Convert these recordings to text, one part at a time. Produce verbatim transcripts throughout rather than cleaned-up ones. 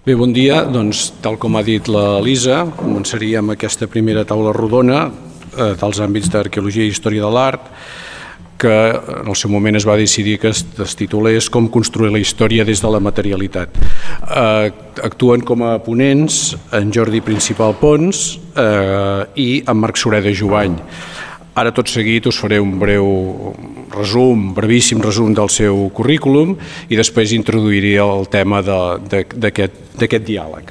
Bé, bon dia. Doncs, tal com ha dit l'Elisa, començaríem aquesta primera taula rodona eh, dels àmbits d'arqueologia i història de l'art, que en el seu moment es va decidir que es, es titulés Com construir la història des de la materialitat. Eh, actuen com a ponents en Jordi Principal Pons eh, i en Marc Sureda Jubany. Ara tot seguit us faré un breu resum, brevíssim resum del seu currículum i després introduiré el tema d'aquest diàleg.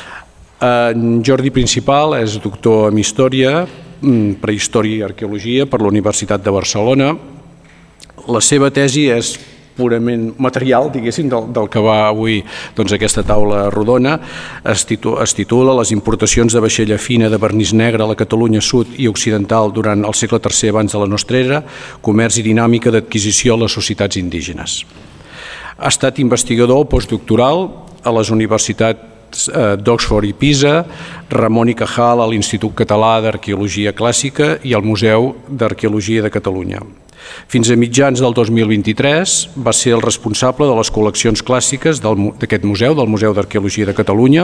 En Jordi Principal és doctor en Història, Prehistòria i Arqueologia per la Universitat de Barcelona. La seva tesi és purament material, diguéssim, del, del que va avui doncs, aquesta taula rodona. Es, titu, es titula Les importacions de vaixella fina de vernís negre a la Catalunya sud i occidental durant el segle tercer abans de la nostra era, comerç i dinàmica d'adquisició a les societats indígenes. Ha estat investigador postdoctoral a les universitats d'Oxford i Pisa, Ramon i Cajal a l'Institut Català d'Arqueologia Clàssica i al Museu d'Arqueologia de Catalunya. Fins a mitjans del dos mil vint-i-tres va ser el responsable de les col·leccions clàssiques d'aquest museu, del Museu d'Arqueologia de Catalunya,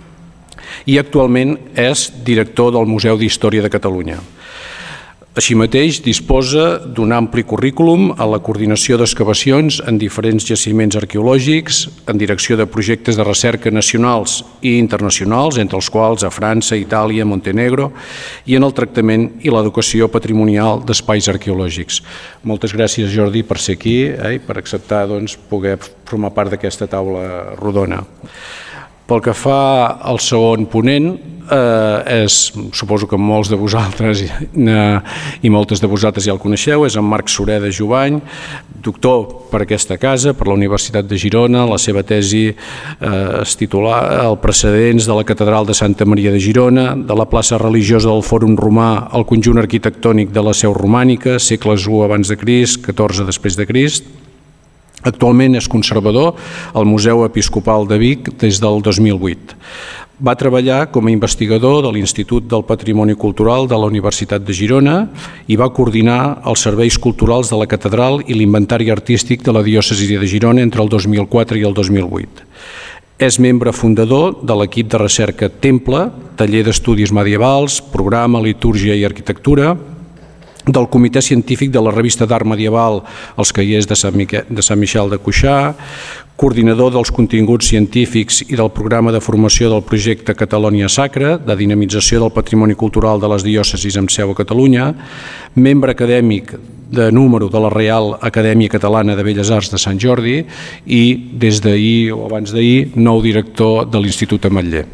i actualment és director del Museu d'Història de Catalunya. Així mateix, disposa d'un ampli currículum a la coordinació d'excavacions en diferents jaciments arqueològics, en direcció de projectes de recerca nacionals i internacionals, entre els quals a França, Itàlia, Montenegro, i en el tractament i l'educació patrimonial d'espais arqueològics. Moltes gràcies, Jordi, per ser aquí eh, i per acceptar doncs, poder formar part d'aquesta taula rodona. Pel que fa al segon ponent, eh, és, suposo que molts de vosaltres i, i moltes de vosaltres ja el coneixeu, és en Marc Sureda Jubany, doctor per aquesta casa, per la Universitat de Girona. La seva tesi eh, es titula Els precedents de la Catedral de Santa Maria de Girona, de la plaça religiosa del Fòrum Romà al conjunt arquitectònic de la Seu Romànica, segles u abans de Crist, catorze després de Crist. Actualment és conservador al Museu Episcopal de Vic des del dos mil vuit. Va treballar com a investigador de l'Institut del Patrimoni Cultural de la Universitat de Girona i va coordinar els serveis culturals de la catedral i l'inventari artístic de la diòcesi de Girona entre el dos mil quatre i el dos mil vuit. És membre fundador de l'equip de recerca Temple, taller d'estudis medievals, programa Litúrgia i Arquitectura, del Comitè Científic de la revista d'Art Medieval Els Caiers de Sant, Miquel, de Sant Miquel de Cuixà, coordinador dels continguts científics i del programa de formació del projecte Catalònia Sacra, de dinamització del patrimoni cultural de les diòcesis amb seu a Catalunya, membre acadèmic de número de la Reial Acadèmia Catalana de Belles Arts de Sant Jordi i, des d'ahir o abans d'ahir, nou director de l'Institut Ametller.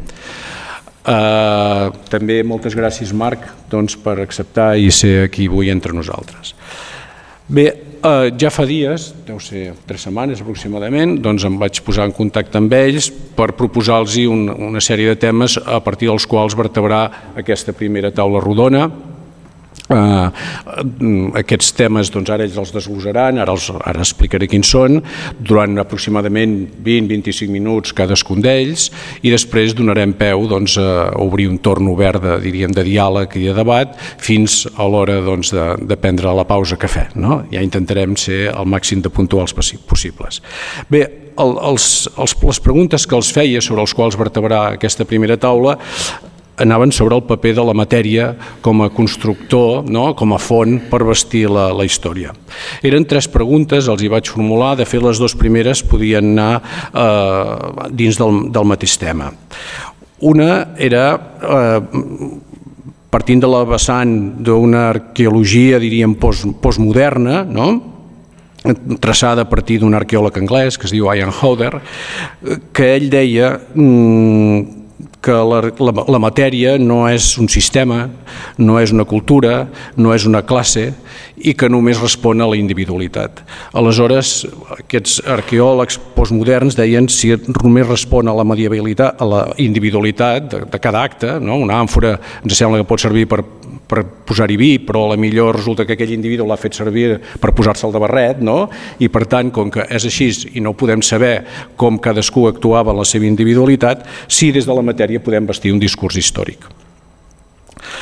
Uh, també moltes gràcies, Marc, doncs, per acceptar i ser aquí avui entre nosaltres. Bé, uh, ja fa dies, deu ser tres setmanes aproximadament, doncs em vaig posar en contacte amb ells per proposar-los un, una sèrie de temes a partir dels quals vertebrar aquesta primera taula rodona. Uh, aquests temes doncs ara ells els desglosaran, ara, els, ara explicaré quins són, durant aproximadament vint a vint-i-cinc minuts cadascun d'ells, i després donarem peu doncs, a obrir un torn obert de, diríem, de diàleg i de debat fins a l'hora doncs, de, de prendre la pausa cafè, no? Ja intentarem ser el màxim de puntuals possibles. Bé, el, els, els, les preguntes que els feia sobre els quals vertebrar aquesta primera taula anaven sobre el paper de la matèria com a constructor, no? Com a font per vestir la, la història. Eren tres preguntes, els hi vaig formular, de fet les dues primeres podien anar eh, dins del, del mateix tema. Una era, eh, partint de la vessant d'una arqueologia, diríem, post, postmoderna, no? Traçada a partir d'un arqueòleg anglès que es diu Ian Hodder, que ell deia mmm, que la, la, la matèria no és un sistema, no és una cultura, no és una classe i que només respon a la individualitat. Aleshores, aquests arqueòlegs postmoderns deien si només respon a la medievalitat, a la individualitat de, de cada acte, no? Una àmfora ens sembla que pot servir per per posar-hi vi, però a la millor resulta que aquell individu l'ha fet servir per posar-se'l de barret, no? I per tant, com que és així i no podem saber com cadascú actuava en la seva individualitat, sí des de la matèria podem vestir un discurs històric.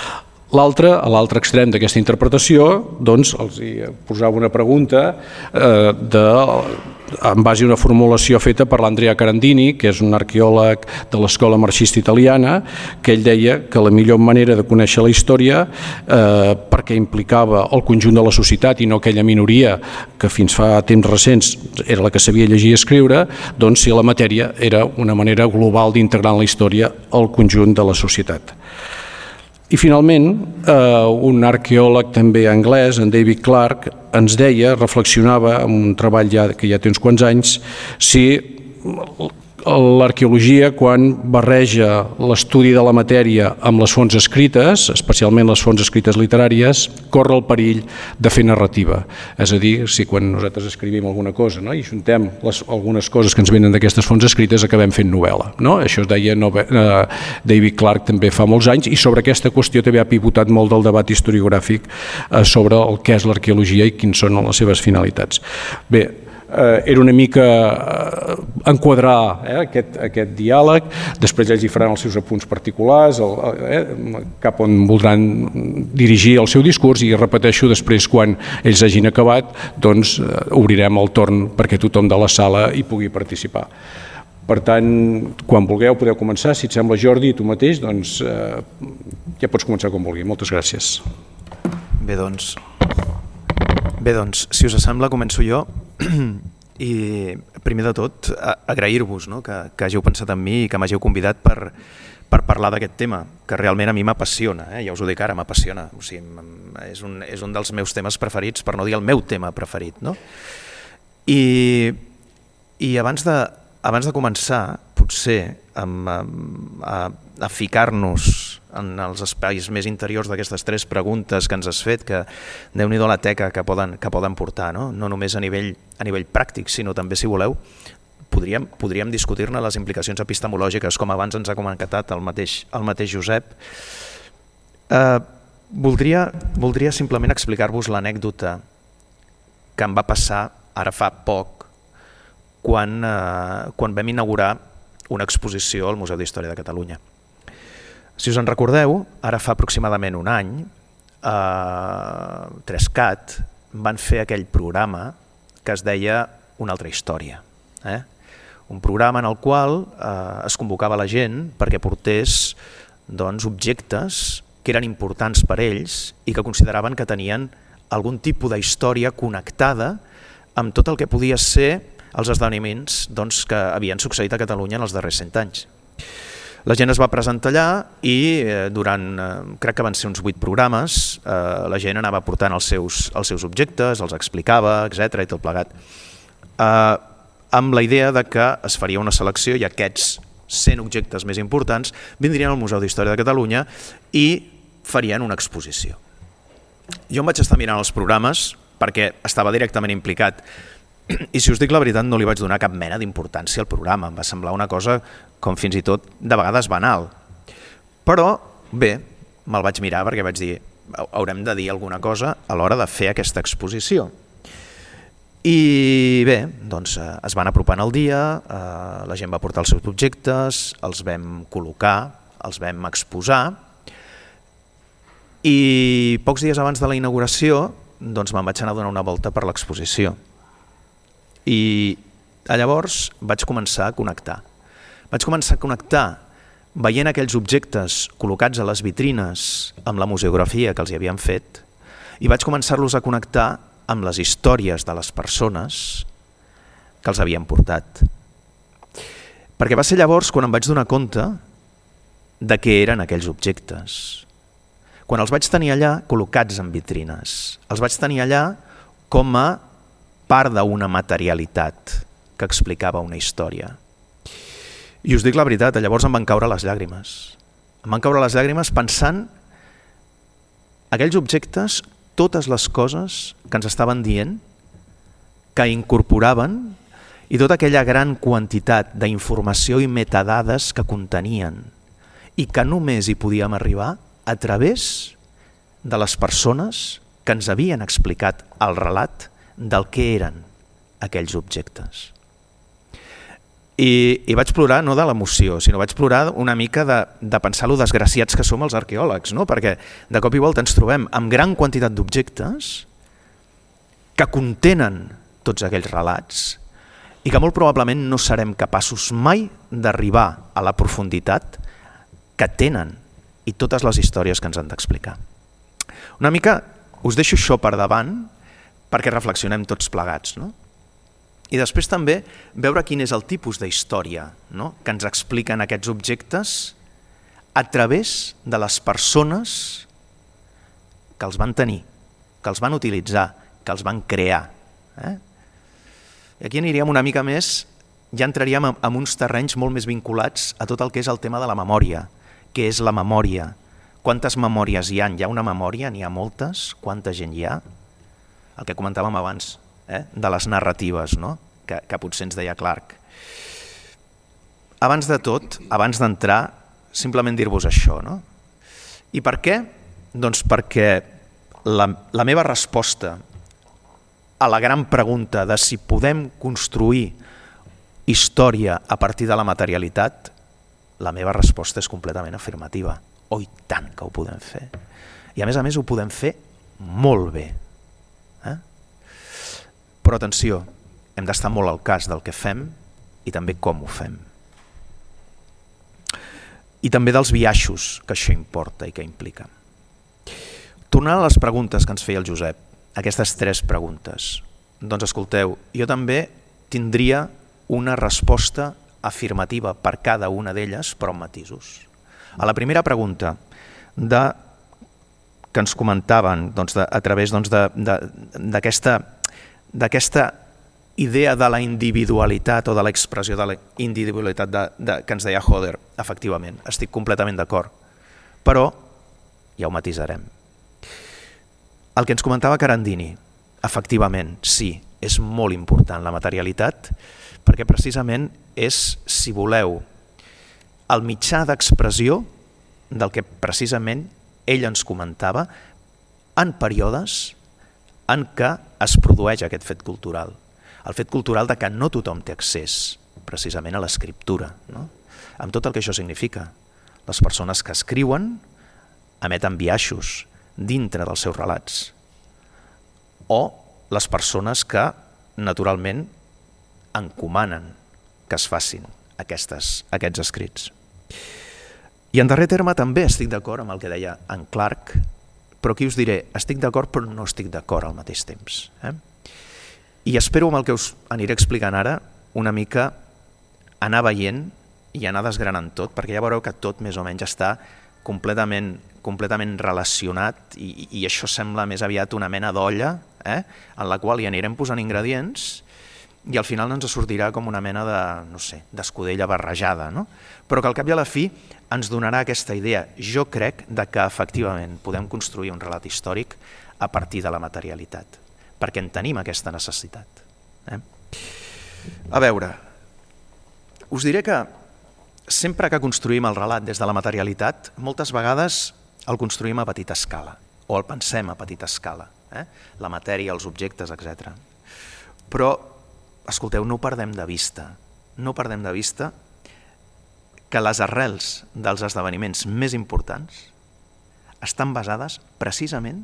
L'altre, a l'altre extrem d'aquesta interpretació, doncs, els posava una pregunta eh, de, en base a una formulació feta per l'Andrea Carandini, que és un arqueòleg de l'escola marxista italiana, que ell deia que la millor manera de conèixer la història, eh, perquè implicava el conjunt de la societat i no aquella minoria que fins fa temps recents era la que sabia llegir i escriure, doncs si la matèria era una manera global d'integrar en la història el conjunt de la societat. I finalment, eh, un arqueòleg també anglès, en David Clark, ens deia, reflexionava en un treball ja, que ja té uns quants anys, si l'arqueologia, quan barreja l'estudi de la matèria amb les fonts escrites, especialment les fonts escrites literàries, corre el perill de fer narrativa. És a dir, si quan nosaltres escrivim alguna cosa, no, i juntem les, algunes coses que ens venen d'aquestes fonts escrites, acabem fent novel·la. No? Això es deia eh, David Clark també fa molts anys, i sobre aquesta qüestió també ha pivotat molt del debat historiogràfic eh, sobre el que és l'arqueologia i quins són les seves finalitats. Bé, Eh, era una mica eh, enquadrar eh, aquest, aquest diàleg, després ells hi faran els seus apunts particulars, el, eh, cap on voldran dirigir el seu discurs, i repeteixo, després quan ells hagin acabat, doncs eh, obrirem el torn perquè tothom de la sala hi pugui participar. Per tant, quan vulgueu podeu començar. Si et sembla, Jordi, tu mateix, doncs eh, ja pots començar com vulgui. Moltes gràcies. Bé, doncs, bé, doncs si us sembla, començo jo. I primer de tot agrair-vos, no? que, que hàgiu pensat en mi i que m'hàgiu convidat per, per parlar d'aquest tema, que realment a mi m'apassiona, eh? Ja us ho dic ara, m'apassiona, o sigui, és, un, és un dels meus temes preferits, per no dir el meu tema preferit. No? I, i abans, de, abans de començar, potser amb, a, a ficar-nos en els espais més interiors d'aquestes tres preguntes que ens has fet, que Déu-n'hi-do la teca que poden, que poden portar, no? No només a nivell, a nivell pràctic, sinó també, si voleu, podríem, podríem discutir-ne les implicacions epistemològiques, com abans ens ha comentat el mateix, el mateix Josep. Eh, voldria, voldria simplement explicar-vos l'anècdota que em va passar ara fa poc, quan, eh, quan vam inaugurar una exposició al Museu d'Història de Catalunya. Si us en recordeu, ara fa aproximadament un any, a Trescat van fer aquell programa que es deia Una altra història. Eh? Un programa en el qual eh, es convocava la gent perquè portés doncs, objectes que eren importants per ells i que consideraven que tenien algun tipus de història connectada amb tot el que podia ser els esdeveniments doncs, que havien succeït a Catalunya en els darrers cent anys. La gent es va presentar allà i eh, durant, eh, crec que van ser uns vuit programes, eh, la gent anava portant els seus, els seus objectes, els explicava, etcètera i tot plegat. Eh, amb la idea de que es faria una selecció i aquests cent objectes més importants vindrien al Museu d'Història de Catalunya i farien una exposició. Jo em vaig estar mirant els programes perquè estava directament implicat i, si us dic la veritat, no li vaig donar cap mena d'importància al programa. Em va semblar una cosa com fins i tot de vegades banal. Però, bé, me'l vaig mirar perquè vaig dir haurem de dir alguna cosa a l'hora de fer aquesta exposició. I bé, doncs es van apropant el dia, eh, la gent va portar els seus objectes, els vam col·locar, els vam exposar i pocs dies abans de la inauguració doncs me'n vaig anar a donar una volta per l'exposició. I llavors vaig començar a connectar. Vaig començar a connectar veient aquells objectes col·locats a les vitrines amb la museografia que els hi havien fet i vaig començar-los a connectar amb les històries de les persones que els havien portat. Perquè va ser llavors quan em vaig donar compte de què eren aquells objectes. Quan els vaig tenir allà col·locats en vitrines, els vaig tenir allà com a part d'una materialitat que explicava una història. I us dic la veritat, llavors em van caure les llàgrimes. Em van caure les llàgrimes pensant aquells objectes, totes les coses que ens estaven dient, que incorporaven, i tota aquella gran quantitat d'informació i metadades que contenien i que només hi podíem arribar a través de les persones que ens havien explicat el relat del que eren aquells objectes. I, i vaig plorar no de l'emoció, sinó vaig plorar una mica de, de pensar lo desgraciats que som els arqueòlegs, no? Perquè de cop i volta ens trobem amb gran quantitat d'objectes que contenen tots aquells relats i que molt probablement no serem capaços mai d'arribar a la profunditat que tenen i totes les històries que ens han d'explicar. Una mica us deixo això per davant perquè reflexionem tots plegats, no? I després també veure quin és el tipus d'història, no?, que ens expliquen aquests objectes a través de les persones que els van tenir, que els van utilitzar, que els van crear. Eh? I aquí aniríem una mica més, ja entraríem en uns terrenys molt més vinculats a tot el que és el tema de la memòria. Què és la memòria? Quantes memòries hi ha? Hi ha una memòria? N'hi ha moltes? Quanta gent hi ha? El que comentàvem abans, eh? de les narratives, no? que, que potser ens deia Clark. Abans de tot, abans d'entrar, simplement dir-vos això. No? I per què? Doncs perquè la, la meva resposta a la gran pregunta de si podem construir història a partir de la materialitat, la meva resposta és completament afirmativa. Oh, i tant que ho podem fer. I a més a més ho podem fer molt bé. Eh? Però atenció, hem d'estar molt al cas del que fem i també com ho fem. I també dels biaixos que això importa i que implica. Tornant a les preguntes que ens feia el Josep, aquestes tres preguntes, doncs escolteu, jo també tindria una resposta afirmativa per cada una d'elles, però amb matisos. A la primera pregunta de, que ens comentaven doncs, de, a través doncs, d'aquesta d'aquesta idea de la individualitat o de l'expressió de la individualitat de, de, que ens deia Hodder, efectivament, estic completament d'acord, però ja ho matisarem. El que ens comentava Carandini, efectivament, sí, és molt important la materialitat, perquè precisament és, si voleu, el mitjà d'expressió del que precisament ell ens comentava en períodes en què es produeix aquest fet cultural. El fet cultural de que no tothom té accés precisament a l'escriptura, no? Amb tot el que això significa. Les persones que escriuen emeten biaixos dintre dels seus relats, o les persones que naturalment encomanen que es facin aquestes, aquests escrits. I en darrer terme també estic d'acord amb el que deia en Clark, però aquí us diré, estic d'acord però no estic d'acord al mateix temps. Eh? I espero amb el que us aniré explicant ara una mica anar veient i anar desgranant tot, perquè ja veureu que tot més o menys està completament, completament relacionat i, i això sembla més aviat una mena d'olla eh? en la qual hi anirem posant ingredients i al final ens sortirà com una mena de, no sé, d'escudella barrejada, no? Però que al cap i a la fi ens donarà aquesta idea. Jo crec de que efectivament podem construir un relat històric a partir de la materialitat, perquè en tenim aquesta necessitat. Eh? A veure, us diré que sempre que construïm el relat des de la materialitat, moltes vegades el construïm a petita escala, o el pensem a petita escala, eh? la matèria, els objectes, etcètera. Però escolteu, no perdem de vista, no perdem de vista que les arrels dels esdeveniments més importants estan basades precisament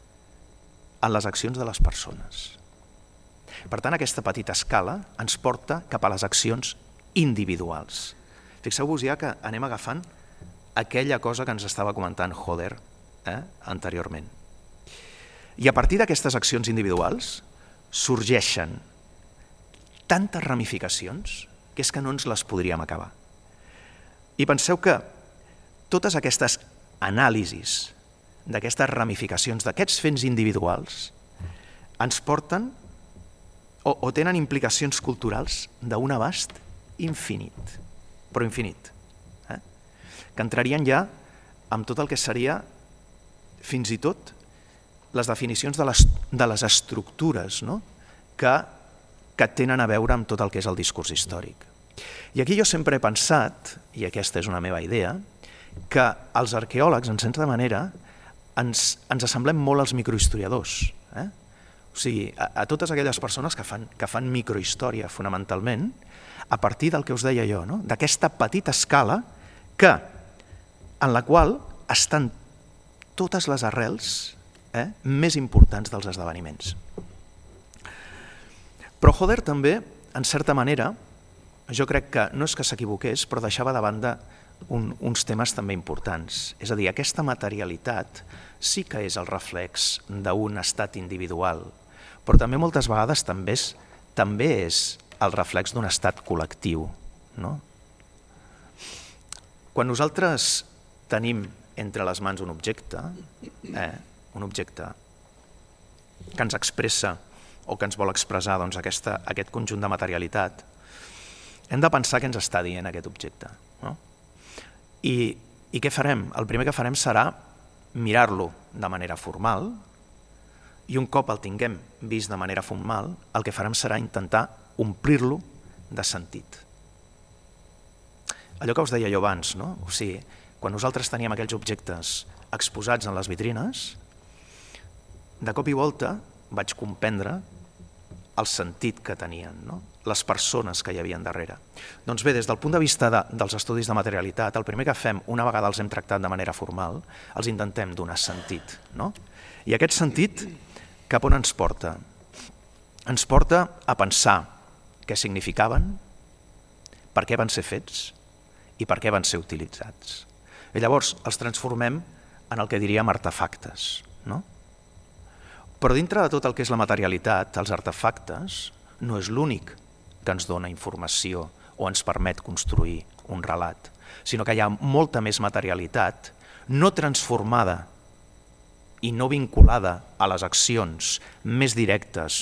en les accions de les persones. Per tant, aquesta petita escala ens porta cap a les accions individuals. Fixeu-vos ja que anem agafant aquella cosa que ens estava comentant Hodder eh, anteriorment. I a partir d'aquestes accions individuals sorgeixen tantes ramificacions que és que no ens les podríem acabar. I penseu que totes aquestes anàlisis d'aquestes ramificacions, d'aquests fets individuals, ens porten o, o tenen implicacions culturals d'un abast infinit, però infinit, eh? que entrarien ja amb tot el que seria fins i tot les definicions de les, de les estructures no? que que tenen a veure amb tot el que és el discurs històric. I aquí jo sempre he pensat, i aquesta és una meva idea, que els arqueòlegs, en certa manera, ens, ens assemblem molt als microhistoriadors. Eh? O sigui, a, a totes aquelles persones que fan, que fan microhistòria, fonamentalment, a partir del que us deia jo, no? D'aquesta petita escala que, en la qual estan totes les arrels eh, més importants dels esdeveniments. Però Hodder també, en certa manera, jo crec que no és que s'equivoqués, però deixava de banda un, uns temes també importants. És a dir, aquesta materialitat sí que és el reflex d'un estat individual, però també moltes vegades també és, també és el reflex d'un estat col·lectiu. No? Quan nosaltres tenim entre les mans un objecte, eh, un objecte que ens expressa o que ens vol expressar doncs, aquesta, aquest conjunt de materialitat, hem de pensar què ens està dient aquest objecte. No? I, I què farem? El primer que farem serà mirar-lo de manera formal i un cop el tinguem vist de manera formal, el que farem serà intentar omplir-lo de sentit. Allò que us deia jo abans, no? O sigui, quan nosaltres teníem aquells objectes exposats en les vitrines, de cop i volta vaig comprendre el sentit que tenien, no? Les persones que hi havia darrere. Doncs bé, des del punt de vista de, dels estudis de materialitat, el primer que fem, una vegada els hem tractat de manera formal, els intentem donar sentit. No? I aquest sentit, cap on ens porta? Ens porta a pensar què significaven, per què van ser fets i per què van ser utilitzats. I llavors els transformem en el que diríem artefactes. No? Però dintre de tot el que és la materialitat, els artefactes no és l'únic que ens dona informació o ens permet construir un relat, sinó que hi ha molta més materialitat no transformada i no vinculada a les accions més directes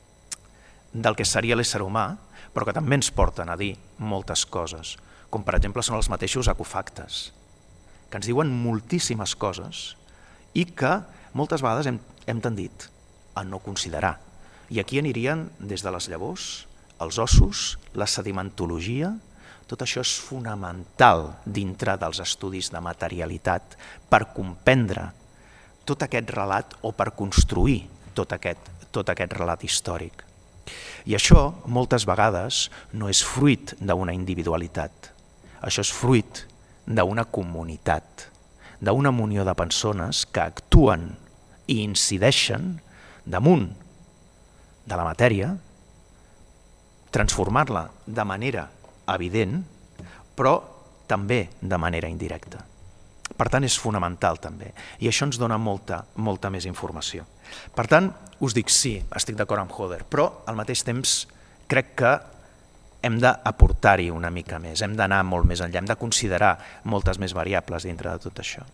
del que seria l'ésser humà, però que també ens porten a dir moltes coses, com per exemple són els mateixos ecofactes, que ens diuen moltíssimes coses i que moltes vegades hem, hem tendit a no considerar. I aquí anirien des de les llavors, els ossos, la sedimentologia, tot això és fonamental dintre dels estudis de materialitat per comprendre tot aquest relat o per construir tot aquest, tot aquest relat històric. I això moltes vegades no és fruit d'una individualitat, això és fruit d'una comunitat, d'una munió de persones que actuen i incideixen damunt de la matèria, transformar-la de manera evident, però també de manera indirecta. Per tant, és fonamental també, i això ens dona molta, molta més informació. Per tant, us dic sí, estic d'acord amb Hodder, però al mateix temps crec que hem d'aportar-hi una mica més, hem d'anar molt més enllà, hem de considerar moltes més variables dintre de tot això.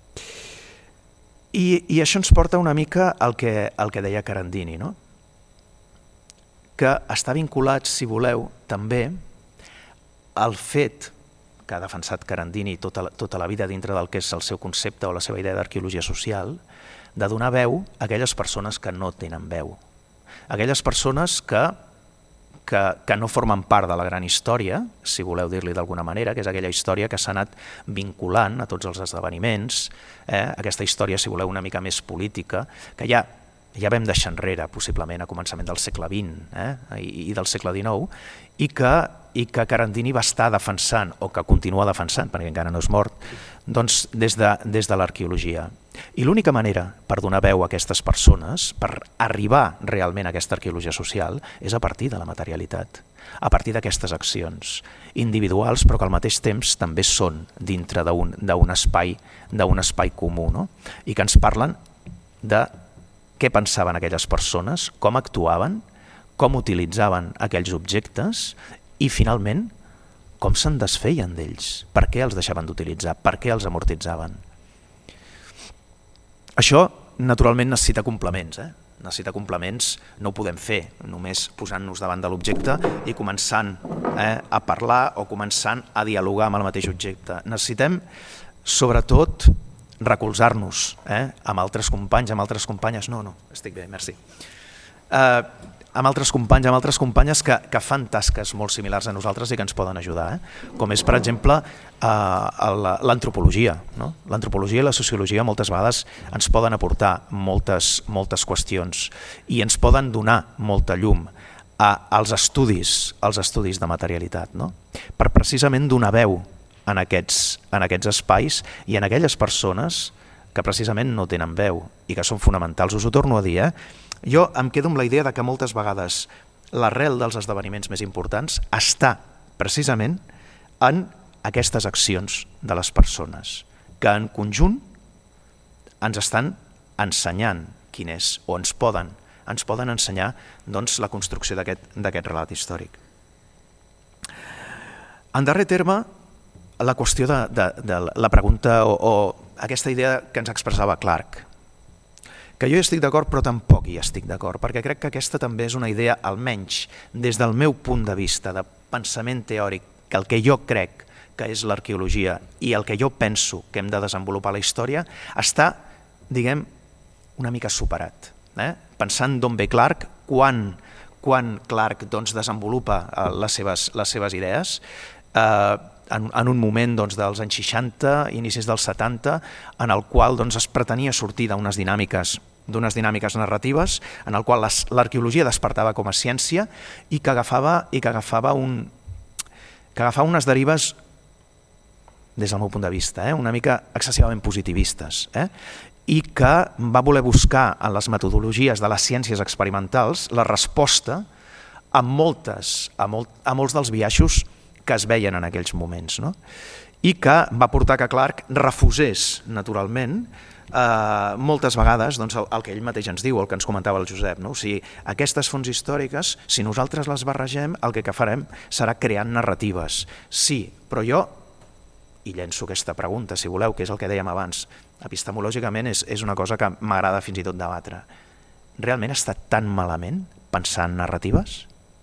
I, i això ens porta una mica al que, al que deia Carandini, no? Que està vinculat, si voleu, també al fet que ha defensat Carandini tota la, tota la vida dintre del que és el seu concepte o la seva idea d'arqueologia social, de donar veu a aquelles persones que no tenen veu. Aquelles persones que, que, que no formen part de la gran història, si voleu dir-li d'alguna manera, que és aquella història que s'ha anat vinculant a tots els esdeveniments, eh? Aquesta història, si voleu, una mica més política, que ja ja vam deixar enrere, possiblement, a començament del segle vint eh? I, i del segle dinou, i que, i que Carandini va estar defensant, o que continua defensant, perquè encara no és mort, doncs des de, des de l'arqueologia. I l'única manera per donar veu a aquestes persones, per arribar realment a aquesta arqueologia social, és a partir de la materialitat, a partir d'aquestes accions individuals, però que al mateix temps també són dintre d'un d'un espai, d'un espai comú, no? I que ens parlen de què pensaven aquelles persones, com actuaven, com utilitzaven aquells objectes i, finalment, com se'n desfeien d'ells, per què els deixaven d'utilitzar, per què els amortitzaven. Això, naturalment, necessita complements. Eh? Necessita complements, no ho podem fer només posant-nos davant de l'objecte i començant eh, a parlar o començant a dialogar amb el mateix objecte. Necessitem, sobretot, recolzar-nos eh? amb altres companys, amb altres companyes, no, no, estic bé, merci, eh, amb altres companys, amb altres companyes que, que fan tasques molt similars a nosaltres i que ens poden ajudar, eh? Com és, per exemple, eh, l'antropologia. No? L'antropologia i la sociologia moltes vegades ens poden aportar moltes, moltes qüestions i ens poden donar molta llum als estudis, als estudis de materialitat, no? Per precisament donar veu en aquests, en aquests espais i en aquelles persones que precisament no tenen veu i que són fonamentals. Us ho torno a dir, eh? Jo em quedo amb la idea de que moltes vegades l'arrel dels esdeveniments més importants està precisament en aquestes accions de les persones, que en conjunt ens estan ensenyant quin és, o ens poden, ens poden ensenyar doncs, la construcció d'aquest relat històric. En darrer terme, la qüestió de, de, de la pregunta o, o aquesta idea que ens expressava Clarke, que jo hi estic d'acord però tampoc hi estic d'acord, perquè crec que aquesta també és una idea, almenys des del meu punt de vista de pensament teòric, que el que jo crec que és l'arqueologia i el que jo penso que hem de desenvolupar la història, està, diguem, una mica superat. Eh? Pensant d'on ve Clarke, quan, quan Clarke doncs, desenvolupa eh, les, seves, les seves idees, eh, en, en un moment doncs, dels anys seixanta, inicis dels setanta, en el qual doncs, es pretenia sortir d'unes dinàmiques d'unes dinàmiques narratives en el qual l'arqueologia despertava com a ciència i que agafava, i que agafava, un, que agafava unes derives, des del meu punt de vista, eh, una mica excessivament positivistes, eh, i que va voler buscar en les metodologies de les ciències experimentals la resposta a, moltes, a, molt, a molts dels biaixos que es veien en aquells moments, no? I que va portar que Clarke refusés, naturalment, eh, moltes vegades doncs, el, el que ell mateix ens diu, el que ens comentava el Josep, no? O sigui, aquestes fonts històriques, si nosaltres les barregem, el que farem serà crear narratives. Sí, però jo, i llenço aquesta pregunta, si voleu, que és el que dèiem abans, epistemològicament és, és una cosa que m'agrada fins i tot debatre. Realment està tan malament pensar en narratives?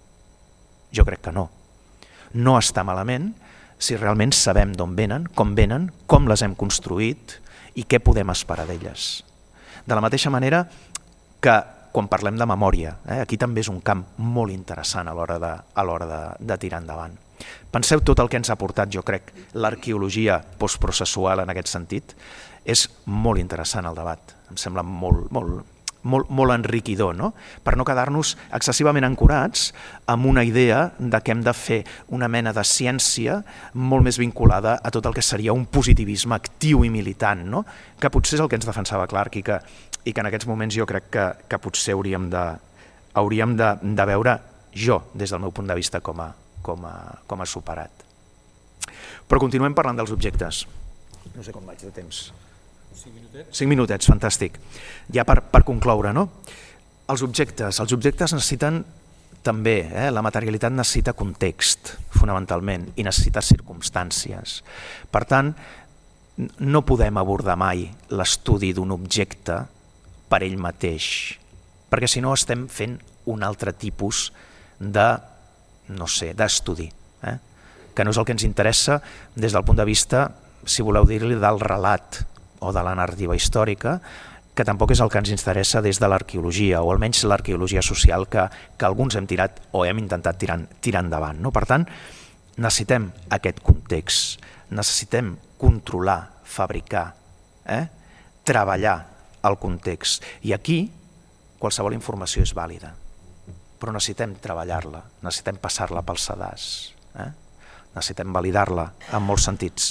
Jo crec que no. No està malament si realment sabem d'on venen, com venen, com les hem construït i què podem esperar d'elles. De la mateixa manera que quan parlem de memòria, eh, aquí també és un camp molt interessant a l'hora de, a l'hora de, de tirar endavant. Penseu tot el que ens ha portat, jo crec, l'arqueologia postprocessual en aquest sentit. És molt interessant el debat, em sembla molt, molt, molt, molt enriquidor, no? Per no quedar-nos excessivament ancorats amb una idea de que hem de fer una mena de ciència molt més vinculada a tot el que seria un positivisme actiu i militant, no? Que potser és el que ens defensava Clarke i que, i que en aquests moments jo crec que, que potser hauríem, de, hauríem de, de veure jo, des del meu punt de vista, com a, com a, com a superat. Però continuem parlant dels objectes. No sé com vaig de temps. Cinc minutets? Cinc minutets, fantàstic. Ja per, per concloure, no? Els objectes. Els objectes necessiten també, eh, la materialitat necessita context, fonamentalment, i necessita circumstàncies. Per tant, no podem abordar mai l'estudi d'un objecte per ell mateix, perquè si no estem fent un altre tipus de, no sé, d'estudi, eh? Que no és el que ens interessa des del punt de vista, si voleu dir-li, del relat o de la narrativa històrica, que tampoc és el que ens interessa des de l'arqueologia, o almenys l'arqueologia social que, que alguns hem tirat o hem intentat tirar, tirar endavant. No? Per tant, necessitem aquest context, necessitem controlar, fabricar, eh? treballar el context. I aquí qualsevol informació és vàlida, però necessitem treballar-la, necessitem passar-la pel sedàs, eh? necessitem validar-la en molts sentits.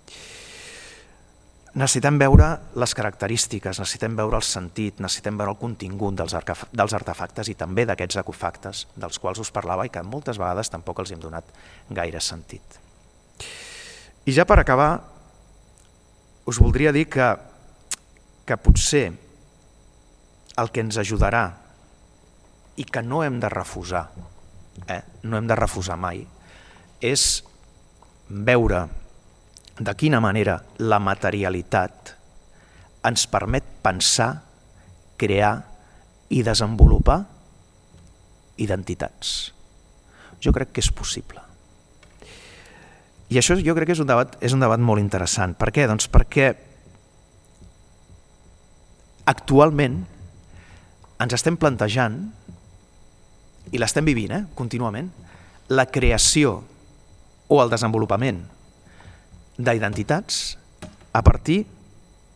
Necessitem veure les característiques, necessitem veure el sentit, necessitem veure el contingut dels, dels artefactes i també d'aquests ecofactes dels quals us parlava i que moltes vegades tampoc els hem donat gaire sentit. I ja per acabar, us voldria dir que, que potser el que ens ajudarà i que no hem de refusar, eh? no hem de refusar mai, és veure de quina manera la materialitat ens permet pensar, crear i desenvolupar identitats. Jo crec que és possible. I això jo crec que és un debat, és un debat molt interessant. Per què? Doncs perquè actualment ens estem plantejant, i l'estem vivint eh, contínuament, la creació o el desenvolupament d'identitats a partir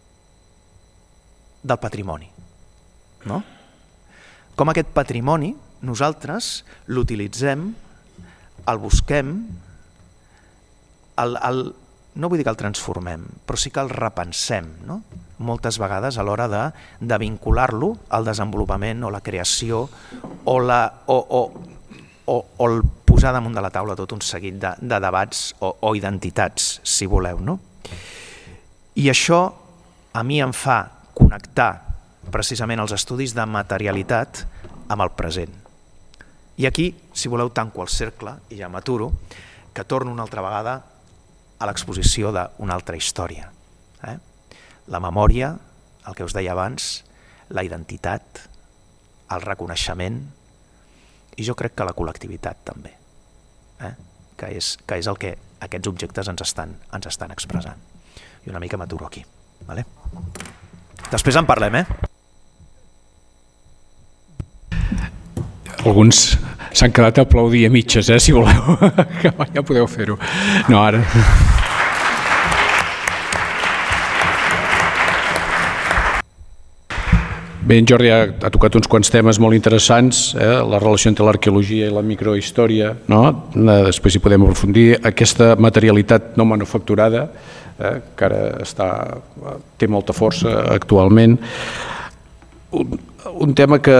del patrimoni. No? Com aquest patrimoni nosaltres l'utilitzem, el busquem, el, el, no vull dir que el transformem, però sí que el repensem, no? Moltes vegades a l'hora de, de vincular-lo al desenvolupament o la creació o, la, o, o, o, o el posar damunt de la taula tot un seguit de, de debats o, o identitats, si voleu, no? I això a mi em fa connectar precisament els estudis de materialitat amb el present. I aquí, si voleu, tanco el cercle i ja m'aturo, que torno una altra vegada a l'exposició d'una altra història. Eh? La memòria, el que us deia abans, la identitat, el reconeixement i jo crec que la col·lectivitat també, eh? que, és, que és el que aquests objectes ens estan, ens estan expressant. I una mica m'aturo aquí. Vale? Després en parlem, eh? Alguns s'han quedat a aplaudir a mitges, eh, si voleu, que ja podeu fer-ho. No, ara... Bé, en Jordi ha, ha tocat uns quants temes molt interessants, eh? La relació entre l'arqueologia i la microhistòria, no? Després hi podem aprofundir. Aquesta materialitat no manufacturada, eh? que ara està, té molta força actualment. Un, un tema que,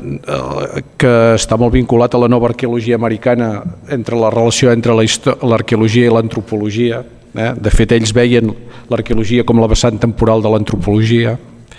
que està molt vinculat a la nova arqueologia americana, entre la relació entre l'arqueologia i l'antropologia. Eh? De fet, ells veien l'arqueologia com la vessant temporal de l'antropologia.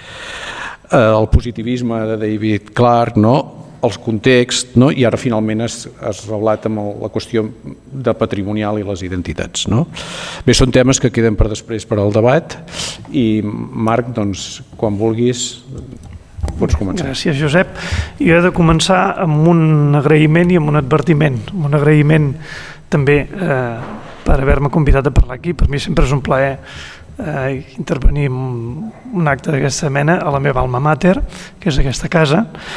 El positivisme de David Clark, no? Els contexts, no? I ara finalment es, es revelat amb la qüestió de patrimonial i les identitats. No? Bé, són temes que queden per després per al debat i Marc, doncs, quan vulguis, pots començar. Gràcies, Josep. Jo he de començar amb un agraïment i amb un advertiment. Un agraïment també eh, per haver-me convidat a parlar aquí. Per mi sempre és un plaer Eh, intervenir en un acte d'aquesta mena a la meva alma mater, que és aquesta casa,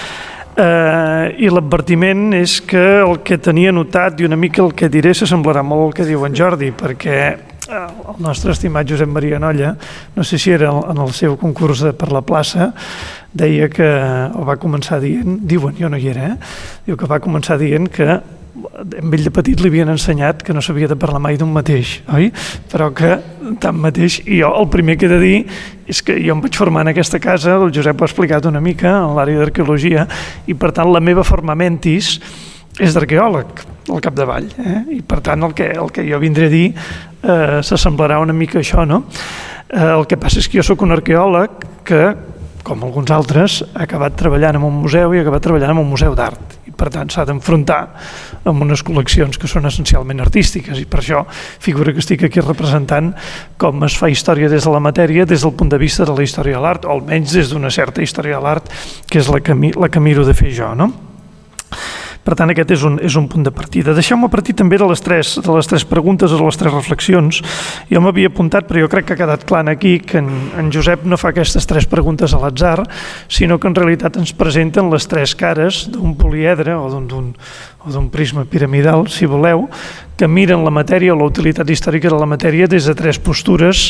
eh, i l'advertiment és que el que tenia notat i una mica el que diré s'assemblarà molt al que diu en Jordi, perquè el nostre estimat Josep Maria Nolla, no sé si era en el seu concurs de per la plaça, deia que, o va començar dient, diuen, jo no hi era, eh? Diu que va començar dient que amb ell de petit li havien ensenyat que no s'havia de parlar mai d'un mateix, oi? Però que tanmateix, i jo el primer que he de dir és que jo em vaig formar en aquesta casa, el Josep ho ha explicat una mica, en l'àrea d'arqueologia, i per tant la meva forma mentis és d'arqueòleg, al capdavall, eh? I per tant el que, el que jo vindré a dir eh, s'assemblarà una mica a això, no? Eh, el que passa és que jo sóc un arqueòleg que, com alguns altres, ha acabat treballant en un museu i ha acabat treballant en un museu d'art. I per tant s'ha d'enfrontar amb unes col·leccions que són essencialment artístiques i per això figura que estic aquí representant com es fa història des de la matèria des del punt de vista de la història de l'art, o almenys des d'una certa història de l'art, que és la que, la que miro de fer jo, no? Per tant, aquest és un, és un punt de partida. Deixeu-me partir també de les, tres, de les tres preguntes o de les tres reflexions. Jo m'havia apuntat, però jo crec que ha quedat clar aquí que en, en Josep no fa aquestes tres preguntes a l'atzar, sinó que en realitat ens presenten les tres cares d'un poliedre o d'un prisma piramidal, si voleu, que miren la matèria o la utilitat històrica de la matèria des de tres postures,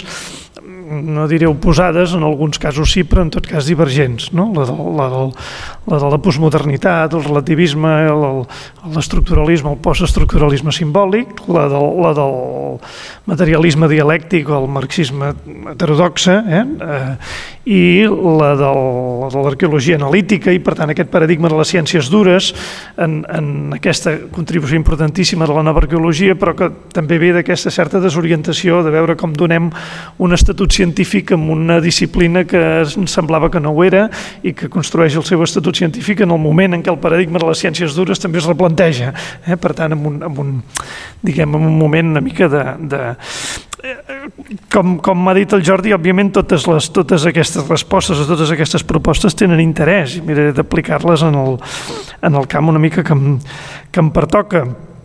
no diré oposades, en alguns casos sí, però en tot cas divergents, no? La, del, la, del, la de la postmodernitat, el relativisme, l'estructuralisme, el postestructuralisme simbòlic, la del, la del materialisme dialèctic o el marxisme heterodoxe, eh? Eh, i la de l'arqueologia analítica i per tant aquest paradigma de les ciències dures en, en aquesta contribució importantíssima de la nova arqueologia, però que també ve d'aquesta certa desorientació de veure com donem un estatut científic amb una disciplina que ens semblava que no ho era i que construeix el seu estatut científic en el moment en què el paradigma de les ciències dures també es replanteja, eh? Per tant en un, en un, diguem, en un moment una mica de, de com, com m'ha dit el Jordi, òbviament totes, les, totes aquestes respostes o totes aquestes propostes tenen interès i miraré d'aplicar-les en, el, en el camp una mica que em, que em pertoca.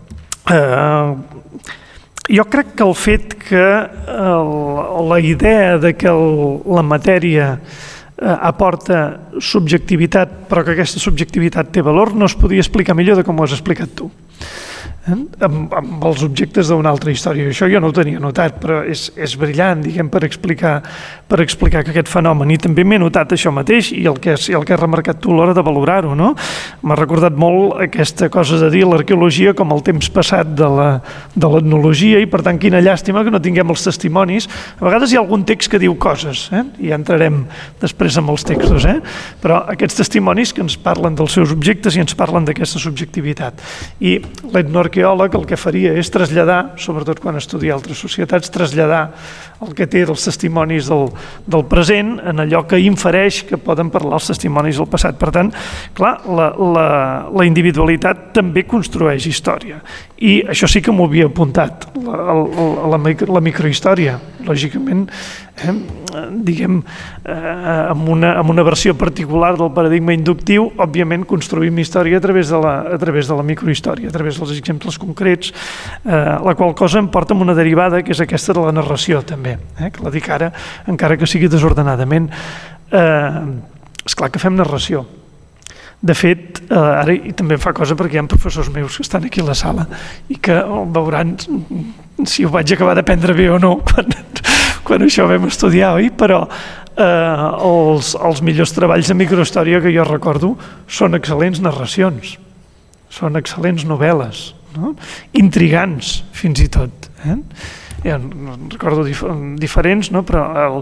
Eh, jo crec que el fet que el, la idea de que el, la matèria eh, aporta subjectivitat però que aquesta subjectivitat té valor no es podia explicar millor de com ho has explicat tu. eh? amb, amb els objectes d'una altra història. Això jo no ho tenia notat, però és, és brillant, diguem, per explicar, per explicar que aquest fenomen. I també m'he notat això mateix i el que, i el que has remarcat tu a l'hora de valorar-ho, no? M'ha recordat molt aquesta cosa de dir l'arqueologia com el temps passat de l'etnologia i, per tant, quina llàstima que no tinguem els testimonis. A vegades hi ha algun text que diu coses, eh? I ja entrarem després amb els textos, eh? Però aquests testimonis que ens parlen dels seus objectes i ens parlen d'aquesta subjectivitat. I l'etnoarqueòleg el que faria és traslladar, sobretot quan estudia altres societats, traslladar el que té dels testimonis del, del present en allò que infereix que poden parlar els testimonis del passat. Per tant, clar, la, la, la individualitat també construeix història. I això sí que m'ho havia apuntat, la, la, la, la microhistòria, lògicament, eh, diguem, eh, amb, una, amb una versió particular del paradigma inductiu, òbviament construïm història a través de la, a través de la microhistòria, a través dels exemples concrets, eh, la qual cosa em porta amb una derivada que és aquesta de la narració també, eh, que la dic ara, encara que sigui desordenadament. Eh, esclar que fem narració. De fet, eh, ara i també em fa cosa perquè hi ha professors meus que estan aquí a la sala i que veuran si ho vaig acabar d'aprendre bé o no quan, quan això vam estudiar, oi? Però eh, els, els millors treballs de microhistòria que jo recordo són excel·lents narracions, són excel·lents novel·les, no? Intrigants fins i tot, eh? Ja recordo dif diferents, no? Però el,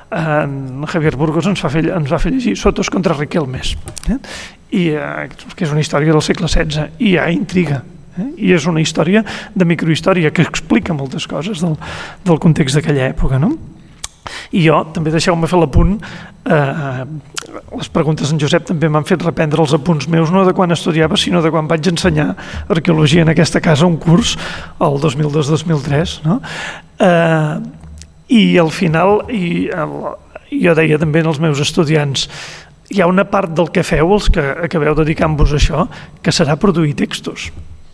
en Javier Burgos ens va fer, ens va fer llegir Sotos contra Riquelmes, eh? I, eh, que és una història del segle setze, i hi ha intriga, eh? I és una història de microhistòria que explica moltes coses del, del context d'aquella època, no? I jo, també deixeu-me fer l'apunt, eh, les preguntes d'en Josep també m'han fet reprendre els apunts meus, no de quan estudiava, sinó de quan vaig ensenyar arqueologia en aquesta casa, un curs, el dos mil dos dos mil tres, no? Eh, I al final, i el, jo deia també als meus estudiants, hi ha una part del que feu, els que acabeu dedicant-vos a això, que serà produir textos.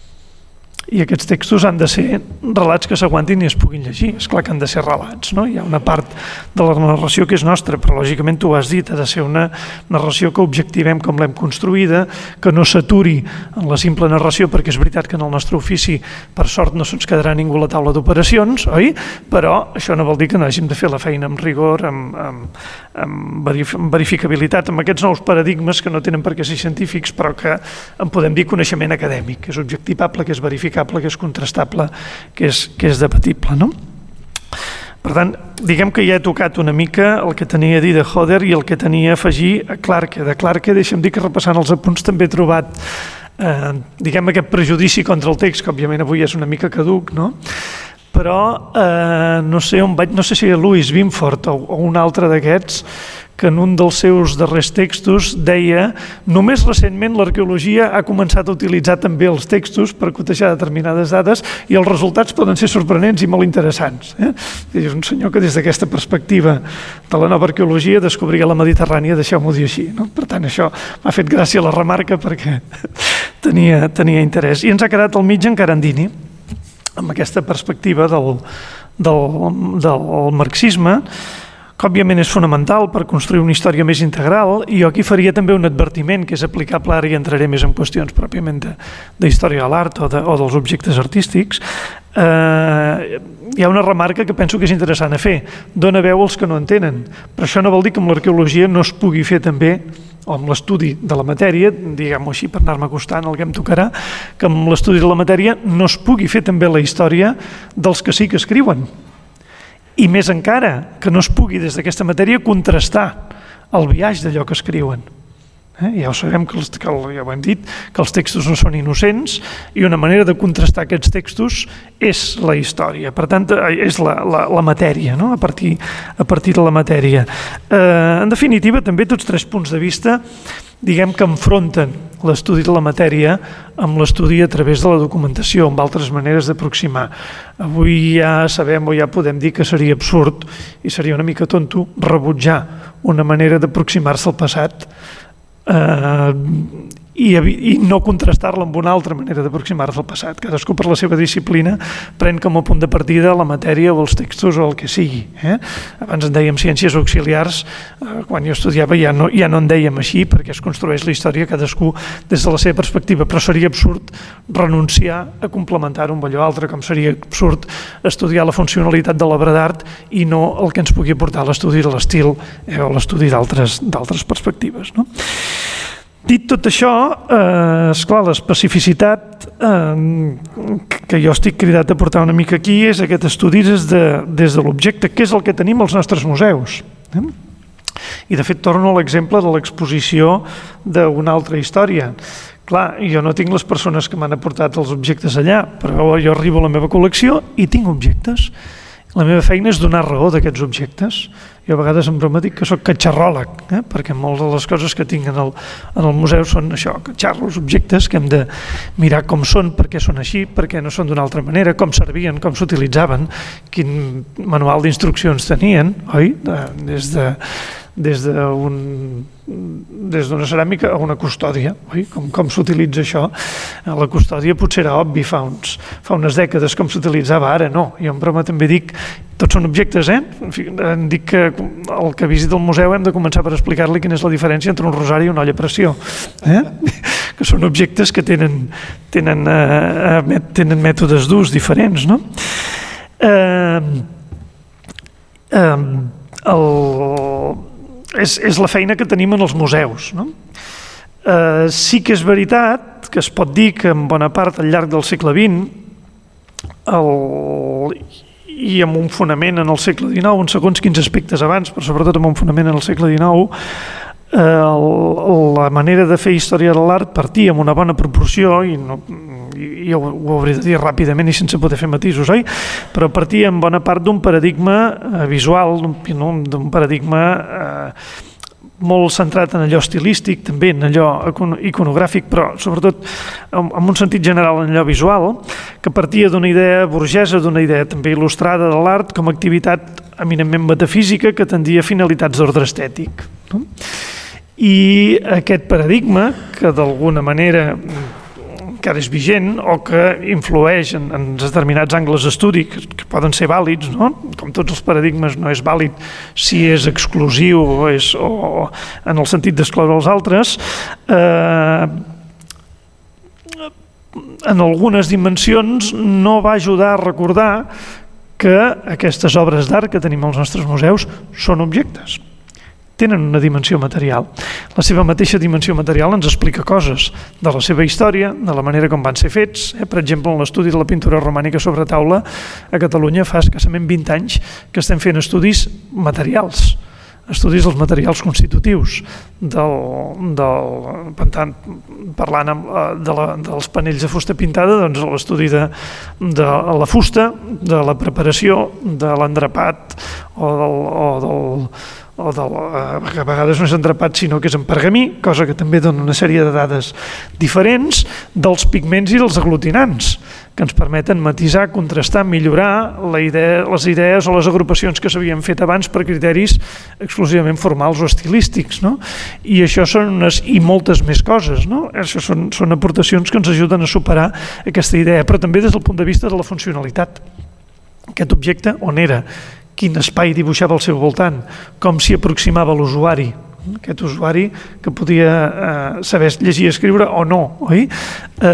I aquests textos han de ser relats que s'aguantin i es puguin llegir. És clar que han de ser relats, no? Hi ha una part de la narració que és nostra, però lògicament tu ho has dit, ha de ser una narració que objectivem com l'hem construïda, que no s'aturi en la simple narració, perquè és veritat que en el nostre ofici, per sort, no se'ns quedarà ningú a la taula d'operacions, oi? Però això no vol dir que no hàgim de fer la feina amb rigor, amb, amb, amb verificabilitat, amb aquests nous paradigmes que no tenen per què ser científics, però que en podem dir coneixement acadèmic, que és objectivable, que és verificable, que és contrastable, que és, que és debatible, no? Per tant, diguem que ja he tocat una mica el que tenia a dir de Hodder i el que tenia a afegir a Clarke. De Clarke, deixa'm dir que repassant els apunts també he trobat eh, diguem aquest prejudici contra el text, que òbviament avui és una mica caduc, no? Però eh, no sé on vaig, no sé si era Louis Binford o, o un altre d'aquests, que en un dels seus darrers textos deia només recentment l'arqueologia ha començat a utilitzar també els textos per cotejar determinades dades i els resultats poden ser sorprenents i molt interessants. Eh? És un senyor que des d'aquesta perspectiva de la nova arqueologia descobria la Mediterrània, deixeu-m'ho dir així, no? Per tant, això m'ha fet gràcia la remarca perquè tenia, tenia interès. I ens ha quedat al mig en Carandini, amb aquesta perspectiva del, del, del marxisme, que òbviament és fonamental per construir una història més integral, i jo aquí faria també un advertiment que és aplicable, ara i entraré més en qüestions pròpiament de, de història de l'art o, de, o dels objectes artístics. Eh, hi ha una remarca que penso que és interessant a fer, dona veu als que no entenen, però això no vol dir que amb l'arqueologia no es pugui fer també, o amb l'estudi de la matèria, diguem-ho així per anar-me acostant el que em tocarà, que amb l'estudi de la matèria no es pugui fer també la història dels que sí que escriuen. I més encara, que no es pugui des d'aquesta matèria contrastar el biaix d'allò que escriuen. Eh? Ja ho sabem, que, els, que el, ja ho hem dit, que els textos no són innocents i una manera de contrastar aquests textos és la història. Per tant, és la, la, la matèria, no? a, partir, a partir de la matèria. Eh, en definitiva, també tots tres punts de vista diguem que enfronten l'estudi de la matèria amb l'estudi a través de la documentació, amb altres maneres d'aproximar. Avui ja sabem o ja podem dir que seria absurd i seria una mica tonto rebutjar una manera d'aproximar-se al passat eh, i, i no contrastar-la amb una altra manera d'aproximar-se al passat. Cadascú per la seva disciplina pren com a punt de partida la matèria o els textos o el que sigui. Eh? Abans en dèiem ciències auxiliars, eh, quan jo estudiava ja no, ja no en dèiem així, perquè es construeix la història cadascú des de la seva perspectiva, però seria absurd renunciar a complementar un allò altre, com seria absurd estudiar la funcionalitat de l'obra d'art i no el que ens pugui aportar l'estudi de l'estil eh, o l'estudi d'altres d'altres perspectives. No? Dit tot això, eh, esclar, l'especificitat eh, que jo estic cridat a portar una mica aquí és aquest estudi des de, des de l'objecte, que és el que tenim als nostres museus. Eh? I de fet torno a l'exemple de l'exposició d'una altra història. Clar, jo no tinc les persones que m'han aportat els objectes allà, però jo arribo a la meva col·lecció i tinc objectes. La meva feina és donar raó d'aquests objectes. Jo a vegades en broma dic que soc catxarròleg, eh? perquè moltes de les coses que tinc en el, en el museu són això, catxarros, objectes que hem de mirar com són, per què són així, per què no són d'una altra manera, com servien, com s'utilitzaven, quin manual d'instruccions tenien, oi? Des de des d'un des d'una ceràmica a una custòdia, oi? Com, com s'utilitza això? La custòdia potser era obvi fa, uns, fa unes dècades com s'utilitzava, ara no. Jo en broma també dic, tots són objectes, eh? En fi, dic que el que visita el museu hem de començar per explicar-li quina és la diferència entre un rosari i una olla a pressió, eh? Que són objectes que tenen, tenen, eh, tenen mètodes d'ús diferents, no? Eh, eh, el... És, és la feina que tenim en els museus. No? Eh, sí que és veritat que es pot dir que en bona part al llarg del segle vint el, i amb un fonament en el segle dinou, en segons quins aspectes abans, però sobretot amb un fonament en el segle dinou, eh, el, la manera de fer història de l'art partia amb una bona proporció, i no, i ho, ho hauré de dir ràpidament i sense poder fer matisos, oi? Però partia en bona part d'un paradigma eh, visual, d'un paradigma eh, molt centrat en allò estilístic, també en allò iconogràfic, però sobretot en, en un sentit general en allò visual, que partia d'una idea burgesa, d'una idea també il·lustrada de l'art com a activitat eminentment metafísica que tendia a finalitats d'ordre estètic. No? I aquest paradigma, que d'alguna manera que ara és vigent o que influeix en, en determinats angles d'estudi que, que poden ser vàlids, no? Com tots els paradigmes no és vàlid si és exclusiu o, és, o en el sentit d'excloure els altres, eh, en algunes dimensions no va ajudar a recordar que aquestes obres d'art que tenim als nostres museus són objectes. Tenen una dimensió material. La seva mateixa dimensió material ens explica coses de la seva història, de la manera com van ser fets. Eh? Per exemple, en l'estudi de la pintura romànica sobre taula, a Catalunya fa escassament vint anys que estem fent estudis materials, estudis dels materials constitutius, del, del, tant, parlant amb, de la, dels panells de fusta pintada, doncs l'estudi de, de la fusta, de la preparació, de l'endrapat o del... O del o del, que a vegades no és endrapat sinó que és en pergamí, cosa que també dona una sèrie de dades diferents, dels pigments i dels aglutinants, que ens permeten matisar, contrastar, millorar la idea, les idees o les agrupacions que s'havien fet abans per criteris exclusivament formals o estilístics. No? I això són unes, i moltes més coses. No? Això són, són aportacions que ens ajuden a superar aquesta idea, però també des del punt de vista de la funcionalitat. Aquest objecte on era? Quin espai dibuixava al seu voltant, com s'hi aproximava l'usuari, aquest usuari que podia eh, saber llegir i escriure o no, oi? Eh,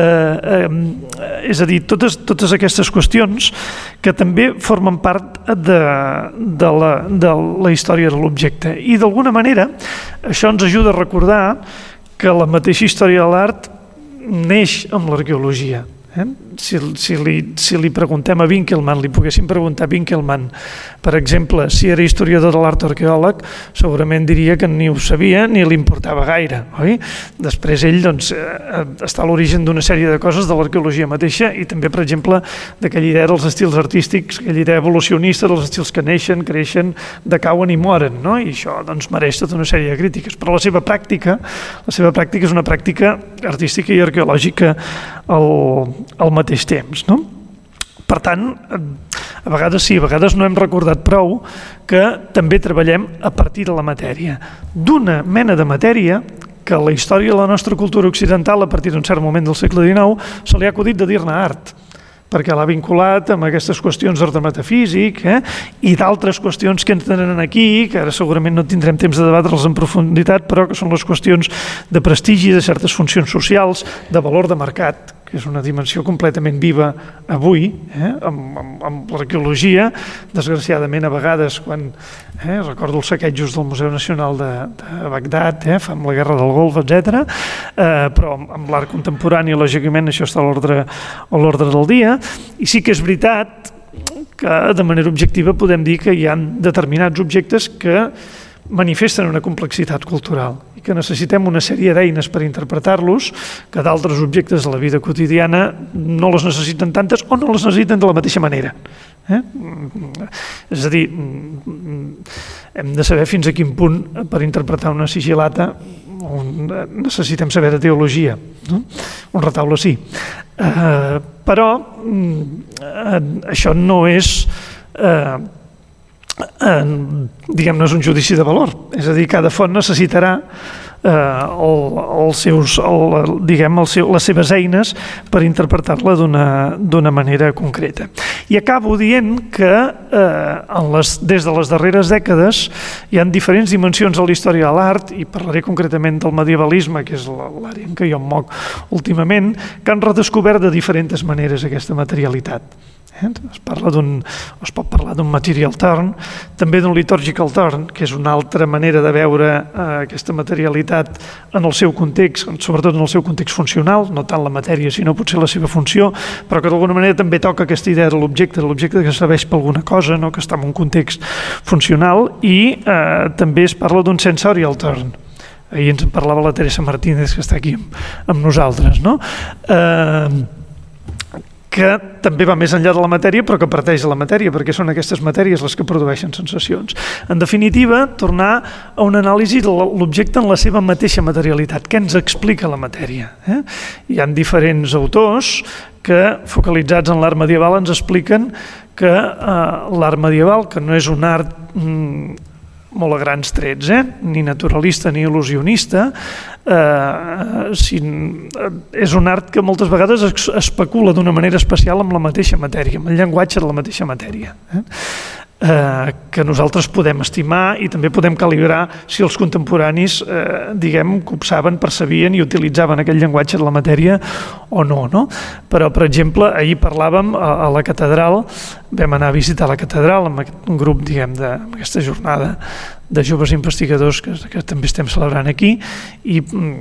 eh, és a dir, totes, totes aquestes qüestions que també formen part de, de, la, de la història de l'objecte. I d'alguna manera això ens ajuda a recordar que la mateixa història de l'art neix amb l'arqueologia. Eh? Si, si, li, si li preguntem a Winkelmann, li poguéssim preguntar a Winkelmann, per exemple, si era historiador de l'art o arqueòleg, segurament diria que ni ho sabia ni li importava gaire, oi? Després ell doncs, està a l'origen d'una sèrie de coses de l'arqueologia mateixa i també, per exemple, d'aquella idea dels estils artístics, aquella idea evolucionista dels estils que neixen, creixen, decauen i moren, no? I això doncs, mereix tota una sèrie de crítiques, però la seva pràctica, la seva pràctica és una pràctica artística i arqueològica al al mateix temps. No? Per tant, a vegades sí, a vegades no hem recordat prou que també treballem a partir de la matèria. D'una mena de matèria que a la història de la nostra cultura occidental, a partir d'un cert moment del segle dinou, se li ha acudit de dir-ne art, perquè l'ha vinculat amb aquestes qüestions d'ordre metafísic eh? i d'altres qüestions que ens tenen aquí, que ara segurament no tindrem temps de debatre-les en profunditat, però que són les qüestions de prestigi, de certes funcions socials, de valor de mercat, que és una dimensió completament viva avui, eh? amb, amb, amb l'arqueologia, desgraciadament a vegades, quan eh, recordo els saquejos del Museu Nacional de, de Bagdad, eh? amb la Guerra del Golf, etcètera, eh, però amb, amb l'art contemporani, lògicament, això està a l'ordre a l'ordre del dia, i sí que és veritat que de manera objectiva podem dir que hi ha determinats objectes que manifesten una complexitat cultural i que necessitem una sèrie d'eines per interpretar-los, que d'altres objectes de la vida quotidiana no les necessiten tantes o no les necessiten de la mateixa manera. Eh? És a dir, hem de saber fins a quin punt per interpretar una sigil·lata necessitem saber de teologia, no? Un retaule sí. Eh, però eh, això no és... Eh, Eh, diguem-ne, és un judici de valor, és a dir, cada font necessitarà eh, el, el seus, el, diguem, el seu, les seves eines per interpretar-la d'una manera concreta. I acabo dient que eh, en les, des de les darreres dècades hi ha diferents dimensions a la història de l'art, i parlaré concretament del medievalisme, que és l'àrea en què jo em moc últimament, que han redescobert de diferents maneres aquesta materialitat. Eh? Es, parla d'un, es pot parlar d'un material turn, també d'un liturgical turn, que és una altra manera de veure eh, aquesta materialitat en el seu context, sobretot en el seu context funcional, no tant la matèria, sinó potser la seva funció, però que d'alguna manera també toca aquesta idea de l'objecte, de l'objecte que serveix per alguna cosa, no? Que està en un context funcional, i eh, també es parla d'un sensorial turn. Ahir ens en parlava la Teresa Martínez, que està aquí amb, amb nosaltres, no? Eh, que també va més enllà de la matèria, però que parteix de la matèria, perquè són aquestes matèries les que produeixen sensacions. En definitiva, tornar a una anàlisi de l'objecte en la seva mateixa materialitat. Què ens explica la matèria? Eh? Hi ha diferents autors que, focalitzats en l'art medieval, ens expliquen que eh, l'art medieval, que no és un art mm, molt a grans trets, eh? ni naturalista ni il·lusionista, eh, si, eh, és un art que moltes vegades es, especula d'una manera especial amb la mateixa matèria, amb el llenguatge de la mateixa matèria. Eh? Eh, que nosaltres podem estimar i també podem calibrar si els contemporanis eh, diguem, copsaven, percebien i utilitzaven aquest llenguatge de la matèria o no, no? Però, per exemple, ahir parlàvem a, a la catedral, vam anar a visitar la catedral amb un grup, diguem, de, amb aquesta jornada de joves investigadors que, que també estem celebrant aquí, i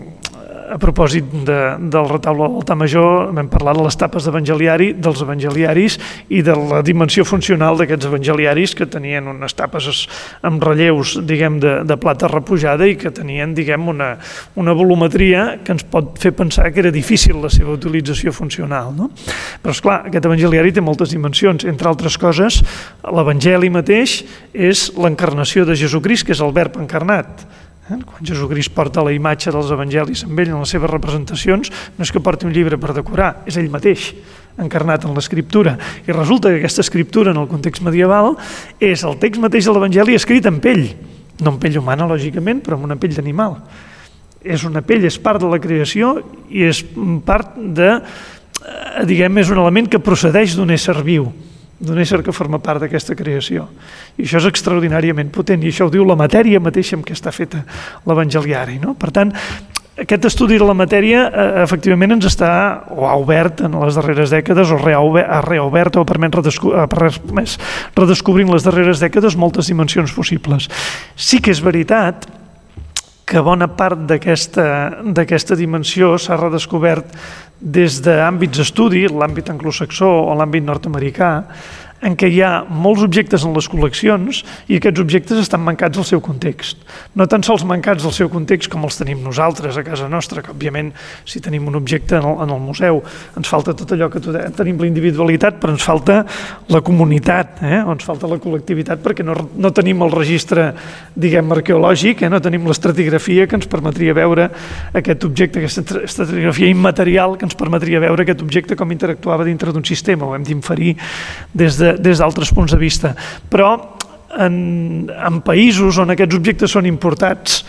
a propòsit de, del retaule de l'altar major vam parlar de les tapes d'evangeliari, dels evangeliaris i de la dimensió funcional d'aquests evangeliaris, que tenien unes tapes amb relleus, diguem, de, de plata repujada i que tenien, diguem, una, una volumetria que ens pot fer pensar que era difícil la seva utilització funcional, no? Però, esclar, aquest evangeliari té moltes dimensions. Entre altres coses, l'evangeli mateix és l'encarnació de Jesucrist, que és el verb encarnat. Quan Jesucrist porta la imatge dels evangelis amb ell en les seves representacions, no és que porti un llibre per decorar, és ell mateix, encarnat en l'escriptura. I resulta que aquesta escriptura en el context medieval és el text mateix de l'evangeli escrit en pell, no en pell humana, lògicament, però en una pell d'animal. És una pell, és part de la creació i és part de, diguem, és un element que procedeix d'un ésser viu, d'un ésser que forma part d'aquesta creació. I això és extraordinàriament potent, i això ho diu la matèria mateixa amb què està feta l'evangeliari, no? Per tant, aquest estudi de la matèria eh, efectivament ens està, o ha obert en les darreres dècades, o ha reobert o ha permès redescobrir, redescobrir en les darreres dècades moltes dimensions possibles. Sí que és veritat que bona part d'aquesta d'aquesta dimensió s'ha redescobert des d'àmbits d'estudi, l'àmbit anglosaxó o l'àmbit nord-americà, en què hi ha molts objectes en les col·leccions i aquests objectes estan mancats del seu context. No tan sols mancats del seu context com els tenim nosaltres a casa nostra, que òbviament si tenim un objecte en el, en el museu ens falta tot allò que tenim la individualitat, però ens falta la comunitat, eh? O ens falta la col·lectivitat, perquè no, no tenim el registre, diguem, arqueològic, eh? No tenim l'estratigrafia que ens permetria veure aquest objecte, aquesta estratigrafia immaterial que ens permetria veure aquest objecte com interactuava dintre d'un sistema, ho hem d'inferir des de des d'altres punts de vista. Però en, en països on aquests objectes són importats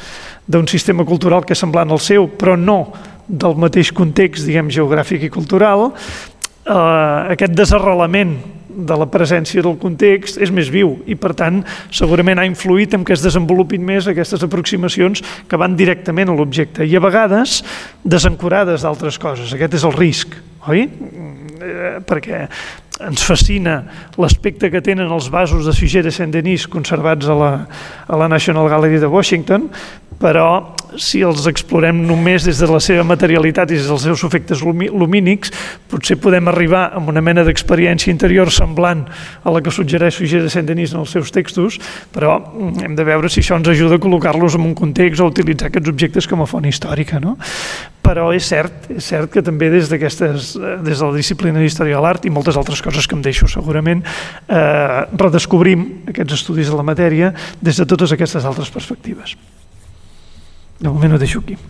d'un sistema cultural que és semblant al seu, però no del mateix context, diguem, geogràfic i cultural, eh, aquest desarrelament de la presència del context és més viu i, per tant, segurament ha influït en que es desenvolupin més aquestes aproximacions que van directament a l'objecte i, a vegades, desencorades d'altres coses. Aquest és el risc, oi? Perquè ens fascina l'aspecte que tenen els vasos de Suger de Saint-Denis conservats a la, a la National Gallery de Washington, però si els explorem només des de la seva materialitat i des dels seus efectes lumínics, potser podem arribar a una mena d'experiència interior semblant a la que suggereix Suger de Saint-Denis en els seus textos, però hem de veure si això ens ajuda a col·locar-los en un context o a utilitzar aquests objectes com a font històrica, no? Però és cert, és cert que també des d'aquestes, des de la disciplina d'història de l'art i moltes altres coses que em deixo segurament, eh, redescobrim aquests estudis de la matèria des de totes aquestes altres perspectives. De moment ho deixo aquí.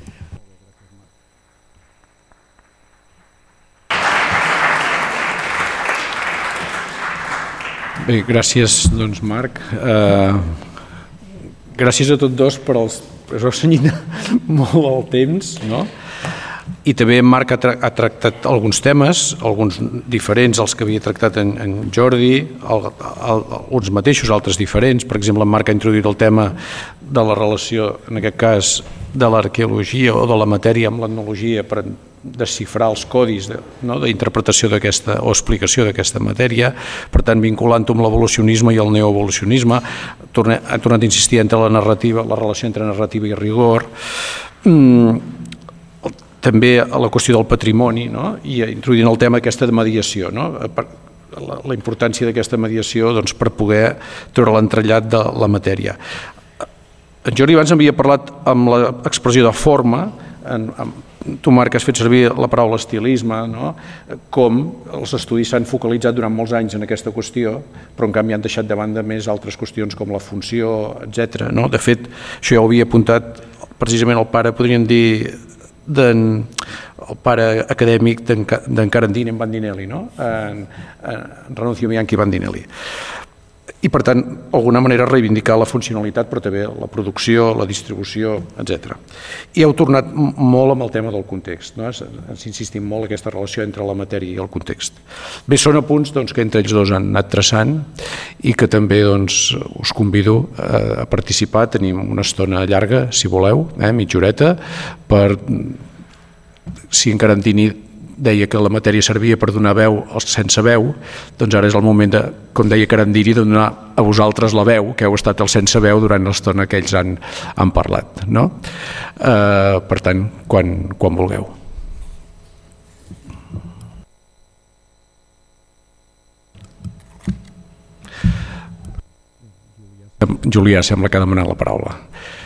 Bé, gràcies, doncs, Marc. Uh, gràcies a tots dos per els... us heu cenyit molt el temps, no? I també en Marc ha, tra ha tractat alguns temes, alguns diferents als que havia tractat en, en Jordi, el, el, uns mateixos, altres diferents. Per exemple, en Marc ha introduït el tema de la relació, en aquest cas, de l'arqueologia o de la matèria amb l'etnologia per desxifrar els codis d'interpretació no, d'aquesta o explicació d'aquesta matèria, per tant vinculant-ho amb l'evolucionisme i el neoevolucionisme, ha tornat a insistir entre la narrativa, la relació entre narrativa i rigor, mm, també a la qüestió del patrimoni, no? I introduint el tema aquesta de mediació, no? la, la importància d'aquesta mediació doncs, per poder treure l'entrellat de la matèria. En Jordi abans havia parlat amb l'expressió de forma, en, en, tu, Marc, has fet servir la paraula estilisme, no? Com els estudis s'han focalitzat durant molts anys en aquesta qüestió, però en canvi han deixat de banda més altres qüestions com la funció, etcètera. No? De fet, això ja ho havia apuntat precisament el pare, podríem dir, den, el pare acadèmic d'en Carandini en Bandinelli, no? en, en Ranunzio Bianchi Bandinelli. I, per tant, d'alguna manera reivindicar la funcionalitat, però també la producció, la distribució, etcètera. I heu tornat molt amb el tema del context, no? Ens insistim molt en aquesta relació entre la matèria i el context. Bé, són apunts doncs, que entre ells dos han anat traçant i que també doncs, us convido a participar. Tenim una estona llarga, si voleu, eh, mitja horeta, per, si en Carandini deia que la matèria servia per donar veu als sense veu, doncs ara és el moment, de, com deia Carandini, de donar a vosaltres la veu, que heu estat el sense veu durant l'estona que ells han, han parlat. No? Eh, per tant, quan, quan vulgueu. Julià sembla que ha demanat la paraula.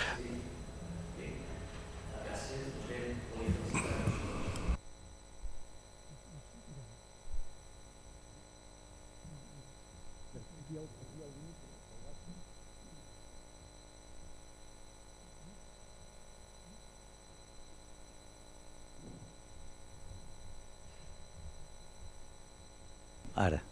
Ara.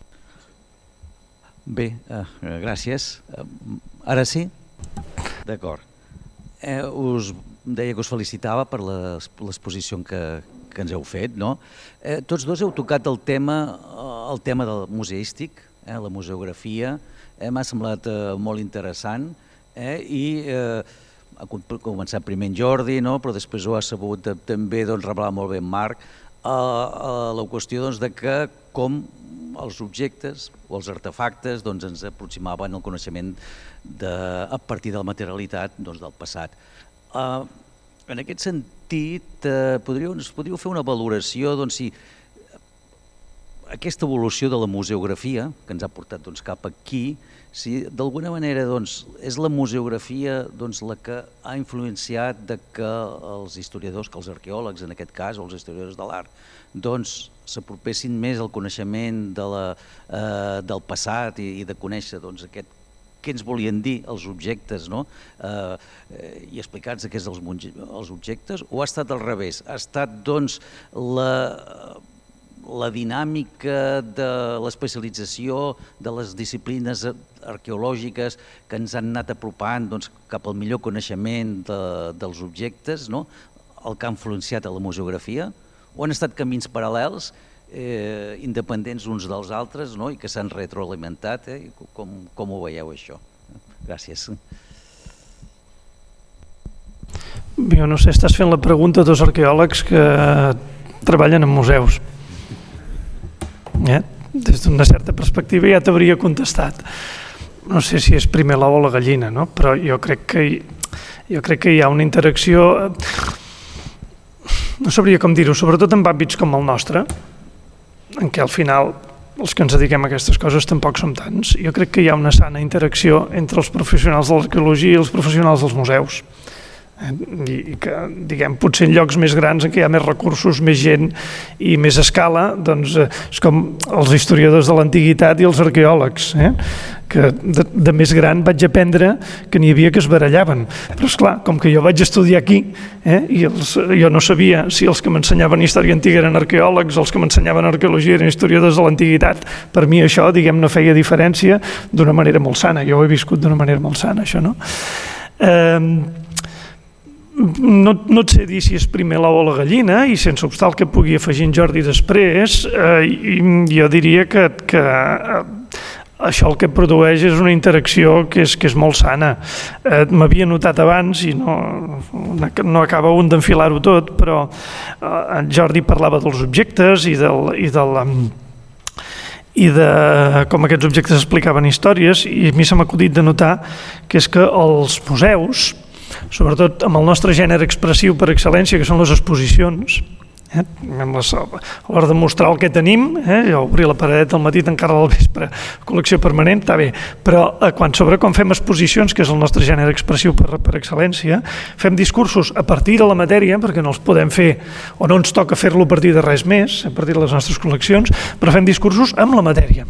Bé, eh, gràcies. Ara sí? D'acord. Eh, us deia que us felicitava per l'exposició que, que ens heu fet, no? Eh, tots dos heu tocat el tema, el tema del museístic, eh, la museografia. Eh, M'ha semblat eh, molt interessant eh, i eh, ha començat primer en Jordi, no? Però després ho ha sabut de, també doncs, revelar molt bé en Marc, a, a la qüestió doncs, de que com els objectes o els artefactes doncs, ens aproximaven al coneixement de, a partir de la materialitat doncs, del passat. Uh, en aquest sentit, uh, podríeu, podríeu fer una valoració doncs, si aquesta evolució de la museografia, que ens ha portat doncs, cap aquí, si d'alguna manera doncs, és la museografia doncs, la que ha influenciat de que els historiadors, que els arqueòlegs en aquest cas, o els historiadors de l'art, doncs s'apropessin més al coneixement de la, eh, del passat i, i de conèixer doncs, aquest, què ens volien dir els objectes, no? eh, i explicats què és els, els objectes, o ha estat al revés? Ha estat doncs, la, la dinàmica de l'especialització de les disciplines arqueològiques que ens han anat apropant doncs, cap al millor coneixement de, dels objectes, no? El que ha influenciat a la museografia, o han estat camins paral·lels, eh, independents uns dels altres, no? I que s'han retroalimentat. Eh? Com, com ho veieu, això? Gràcies. Jo no sé, estàs fent la pregunta a dos arqueòlegs que treballen en museus. Eh? Des d'una certa perspectiva ja t'hauria contestat. No sé si és primer l'ou o la gallina, no? Però jo crec que hi, jo crec que hi ha una interacció, no sabria com dir-ho, sobretot en àmbits com el nostre, en què al final els que ens dediquem a aquestes coses tampoc som tants. Jo crec que hi ha una sana interacció entre els professionals de l'arqueologia i els professionals dels museus. I que, diguem, potser en llocs més grans en què hi ha més recursos, més gent i més escala, doncs és com els historiadors de l'antiguitat i els arqueòlegs, eh? Que de, de més gran vaig aprendre que n'hi havia que es barallaven. Però esclar, com que jo vaig estudiar aquí, eh? I els, jo no sabia si els que m'ensenyaven història antiga eren arqueòlegs, els que m'ensenyaven arqueologia eren historiadors de l'antiguitat. Per mi això, diguem, no feia diferència d'una manera molt sana. Jo ho he viscut d'una manera molt sana, això, no? Eh... No, no et sé dir si és primer l'ou o la gallina, i sense obstar el que pugui afegir en Jordi després, eh, jo diria que, que eh, això el que produeix és una interacció que és, que és molt sana. Eh, M'havia notat abans, i no, no acaba un d'enfilar-ho tot, però eh, en Jordi parlava dels objectes i del... I del i de com aquests objectes explicaven històries, i a mi se m'ha acudit de notar que és que els museus, sobretot amb el nostre gènere expressiu per excel·lència, que són les exposicions, eh? a l'hora de mostrar el que tenim, eh? obrir la paradeta al matí, tancar-la al vespre, col·lecció permanent, està bé, però eh, quan sobre com fem exposicions, que és el nostre gènere expressiu per, per excel·lència, fem discursos a partir de la matèria, perquè no els podem fer, o no ens toca fer-lo a partir de res més, a partir de les nostres col·leccions, però fem discursos amb la matèria.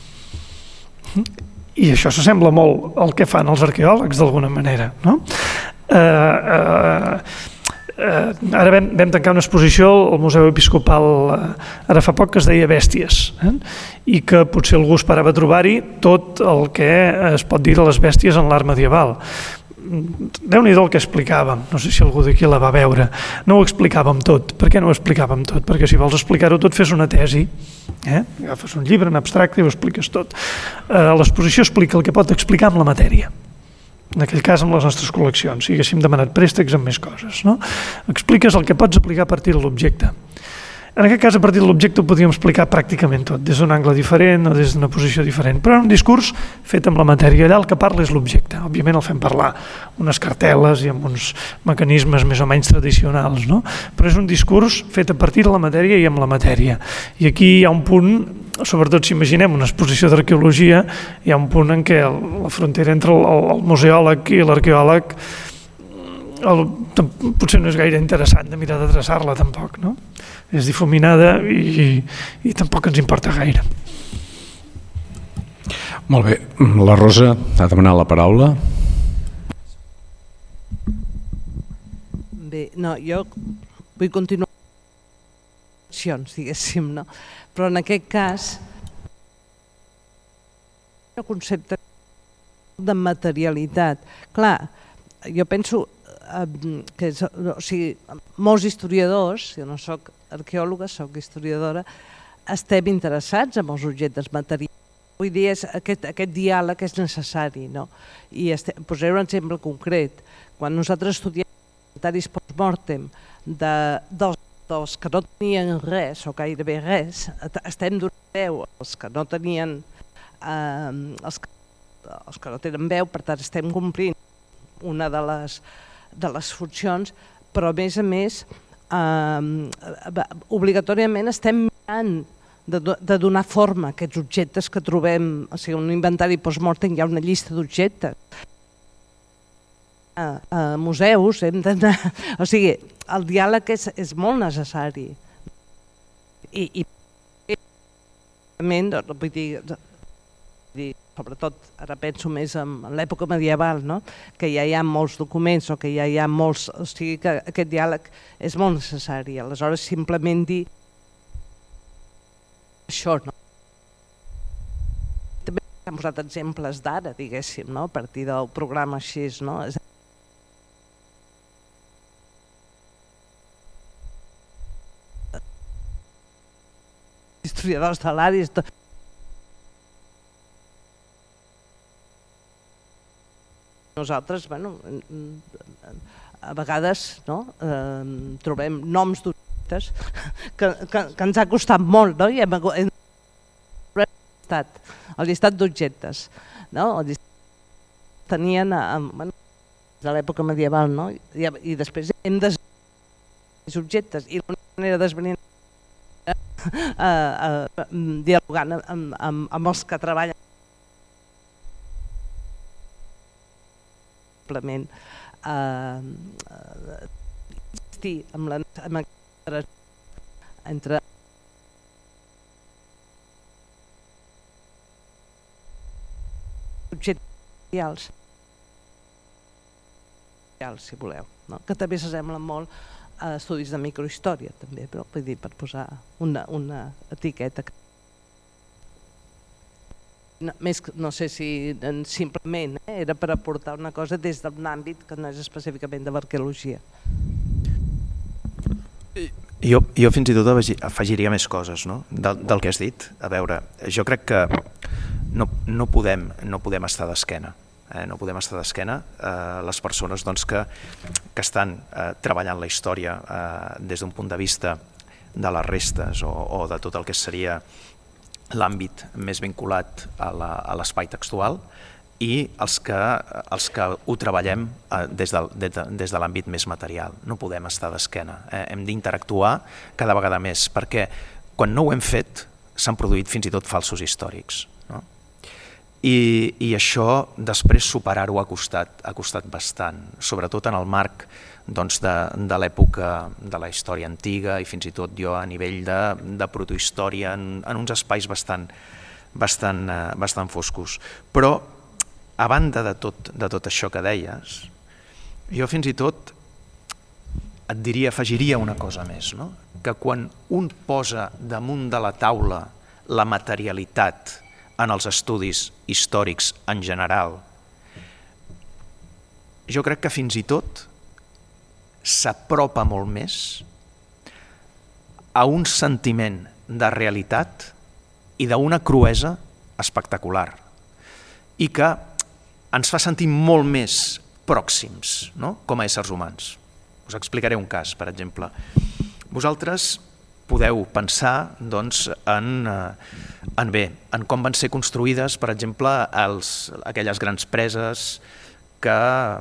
I això s'assembla molt al que fan els arqueòlegs, d'alguna manera, no? Eh, eh, eh, ara vam, vam tancar una exposició al Museu Episcopal eh, ara fa poc, que es deia Bèsties, eh? I que potser algú esperava trobar-hi tot el que es pot dir de les bèsties en l'art medieval. Déu-n'hi-do el que explicàvem, no sé si algú d'aquí la va veure. No ho explicàvem tot. Per què no ho explicàvem tot? Perquè si vols explicar-ho tot, fes una tesi, eh? Agafes un llibre en abstracte i ho expliques tot. Eh, l'exposició explica el que pot explicar amb la matèria. En aquell cas amb les nostres col·leccions, si haguéssim demanat préstecs amb més coses, no? Expliques el que pots aplicar a partir de l'objecte. En aquest cas, a partir de l'objecte ho podríem explicar pràcticament tot, des d'un angle diferent o des d'una posició diferent, però en un discurs fet amb la matèria. Allà el que parla és l'objecte. Òbviament el fem parlar unes cartel·les i amb uns mecanismes més o menys tradicionals, no? Però és un discurs fet a partir de la matèria i amb la matèria. I aquí hi ha un punt, sobretot si imaginem una exposició d'arqueologia, hi ha un punt en què la frontera entre el, el museòleg i l'arqueòleg el, potser no és gaire interessant de mirar de traçar-la tampoc, no? És difuminada i, i tampoc ens importa gaire. Molt bé, la Rosa ha demanat la paraula. Bé, no, jo vull continuar diguéssim, no? Però en aquest cas el concepte de materialitat, clar, jo penso que és, o sigui, molts historiadors, jo no soc arqueòloga, soc historiadora, estem interessats en els objectes materials. Vull dir, és, aquest, aquest diàleg és necessari, no? I estem, posaré un exemple concret. Quan nosaltres estudiem inventaris post-mortem de, dels, dels que no tenien res o gairebé res, estem donant veu als que no tenien, eh, els, que, els que no tenen veu, per tant estem complint una de les de les funcions, però a més a més eh, obligatòriament estem mirant de, de donar forma a aquests objectes que trobem. O sigui, en un inventari post-mortem hi ha una llista d'objectes. A, a museus hem d'anar... O sigui, el diàleg és, és molt necessari. I, i vull dir, sobretot ara penso més en l'època medieval, no? Que ja hi ha molts documents o que ja hi ha molts... O sigui que aquest diàleg és molt necessari. Aleshores, simplement dir això, no? També hem posat exemples d'ara, diguéssim, no? A partir del programa així, no? Historiadors de l'àrea, nosaltres, bueno, a vegades no, eh, trobem noms d'objectes que, que, que ens ha costat molt, no? I hem, hem el llistat, el llistat d'objectes, no? El llistat tenien bueno, de l'època medieval, no? I, i després hem desvenit objectes i la manera d'esvenir eh, eh, dialogant amb, amb, amb els que treballen simplement eh, insistir amb la amb entre objectes si voleu, no? Que també s'assemblen molt a estudis de microhistòria també, però vull dir, per posar una, una etiqueta. No, més, no sé si simplement eh, era per aportar una cosa des d'un àmbit que no és específicament de l'arqueologia. Jo, jo fins i tot afegiria més coses, no? del, del que has dit. A veure, jo crec que no, no, podem, no podem estar d'esquena. Eh? No podem estar d'esquena eh, les persones doncs, que, que estan eh, treballant la història eh, des d'un punt de vista de les restes o, o de tot el que seria l'àmbit més vinculat a l'espai textual i els que, els que ho treballem eh, des de, de, des de l'àmbit més material. No podem estar d'esquena, eh? Hem d'interactuar cada vegada més, perquè quan no ho hem fet s'han produït fins i tot falsos històrics. No? I, I això després superar-ho ha costat, ha costat bastant, sobretot en el marc doncs, de, de l'època de la història antiga i fins i tot jo a nivell de, de protohistòria en, en uns espais bastant, bastant, eh, bastant foscos. Però a banda de tot, de tot això que deies, jo fins i tot et diria, afegiria una cosa més, no? Que quan un posa damunt de la taula la materialitat en els estudis històrics en general, jo crec que fins i tot s'apropa molt més a un sentiment de realitat i d'una cruesa espectacular i que ens fa sentir molt més pròxims, no? Com a éssers humans. Us explicaré un cas, per exemple. Vosaltres podeu pensar doncs, en, en, bé, en com van ser construïdes, per exemple, els, aquelles grans preses que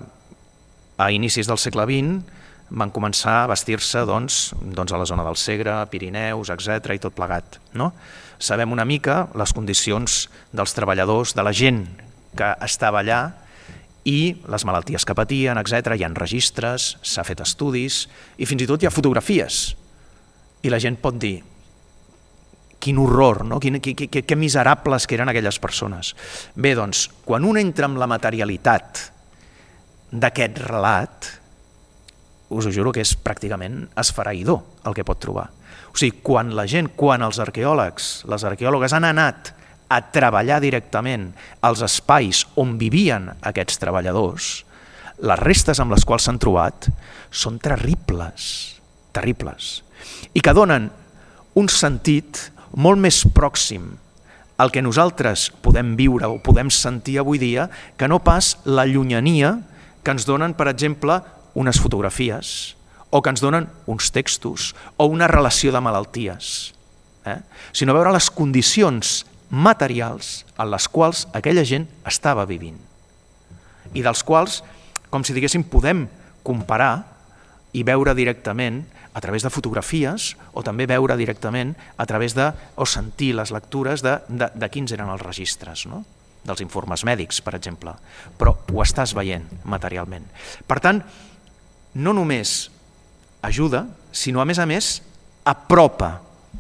a inicis del segle vint van començar a vestir-se doncs, doncs a la zona del Segre, Pirineus, etcètera i tot plegat. No? Sabem una mica les condicions dels treballadors, de la gent que estava allà i les malalties que patien, etcètera. Hi ha registres, s'ha fet estudis i fins i tot hi ha fotografies. I la gent pot dir, quin horror, no? Quin, que, que, que miserables que eren aquelles persones. Bé, doncs, quan un entra amb la materialitat d'aquest relat, us ho juro que és pràcticament esfereïdor el que pot trobar. O sigui, quan la gent, quan els arqueòlegs, les arqueòlogues han anat a treballar directament als espais on vivien aquests treballadors, les restes amb les quals s'han trobat són terribles, terribles, i que donen un sentit molt més pròxim al que nosaltres podem viure o podem sentir avui dia que no pas la llunyania que ens donen, per exemple, unes fotografies o que ens donen uns textos o una relació de malalties, eh? sinó veure les condicions materials en les quals aquella gent estava vivint i dels quals, com si diguéssim, podem comparar i veure directament a través de fotografies o també veure directament a través de, o sentir les lectures de, de, de quins eren els registres, no? Dels informes mèdics, per exemple, però ho estàs veient materialment. Per tant, no només ajuda, sinó a més a més apropa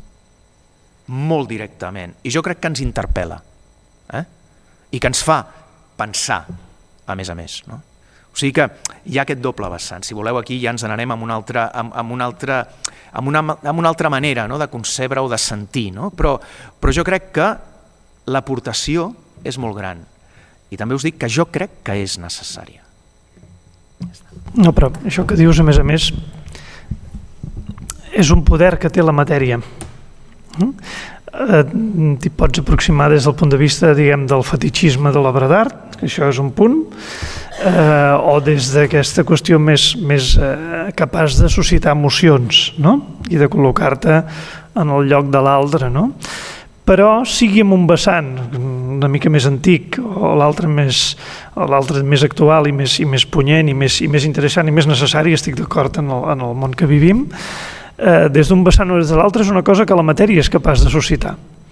molt directament i jo crec que ens interpel·la eh? I que ens fa pensar a més a més, no? O sigui que hi ha aquest doble vessant. Si voleu, aquí ja ens n'anem amb un altre, amb, amb un altre, amb una, amb una altra manera, no?, de concebre o de sentir, no? Però, però jo crec que l'aportació és molt gran. I també us dic que jo crec que és necessària. No, però això que dius, a més a més, és un poder que té la matèria. T'hi pots aproximar des del punt de vista, diguem, del fetichisme de l'obra d'art, que això és un punt, eh, o des d'aquesta qüestió més, més eh, capaç de suscitar emocions, no?, i de col·locar-te en el lloc de l'altre, no? Però sigui en un vessant una mica més antic o l'altre més, o l'altre més actual i més, i més punyent i més, i més interessant i més necessari, estic d'acord en, el, en el món que vivim, eh, des d'un vessant o des de l'altre és una cosa que la matèria és capaç de suscitar.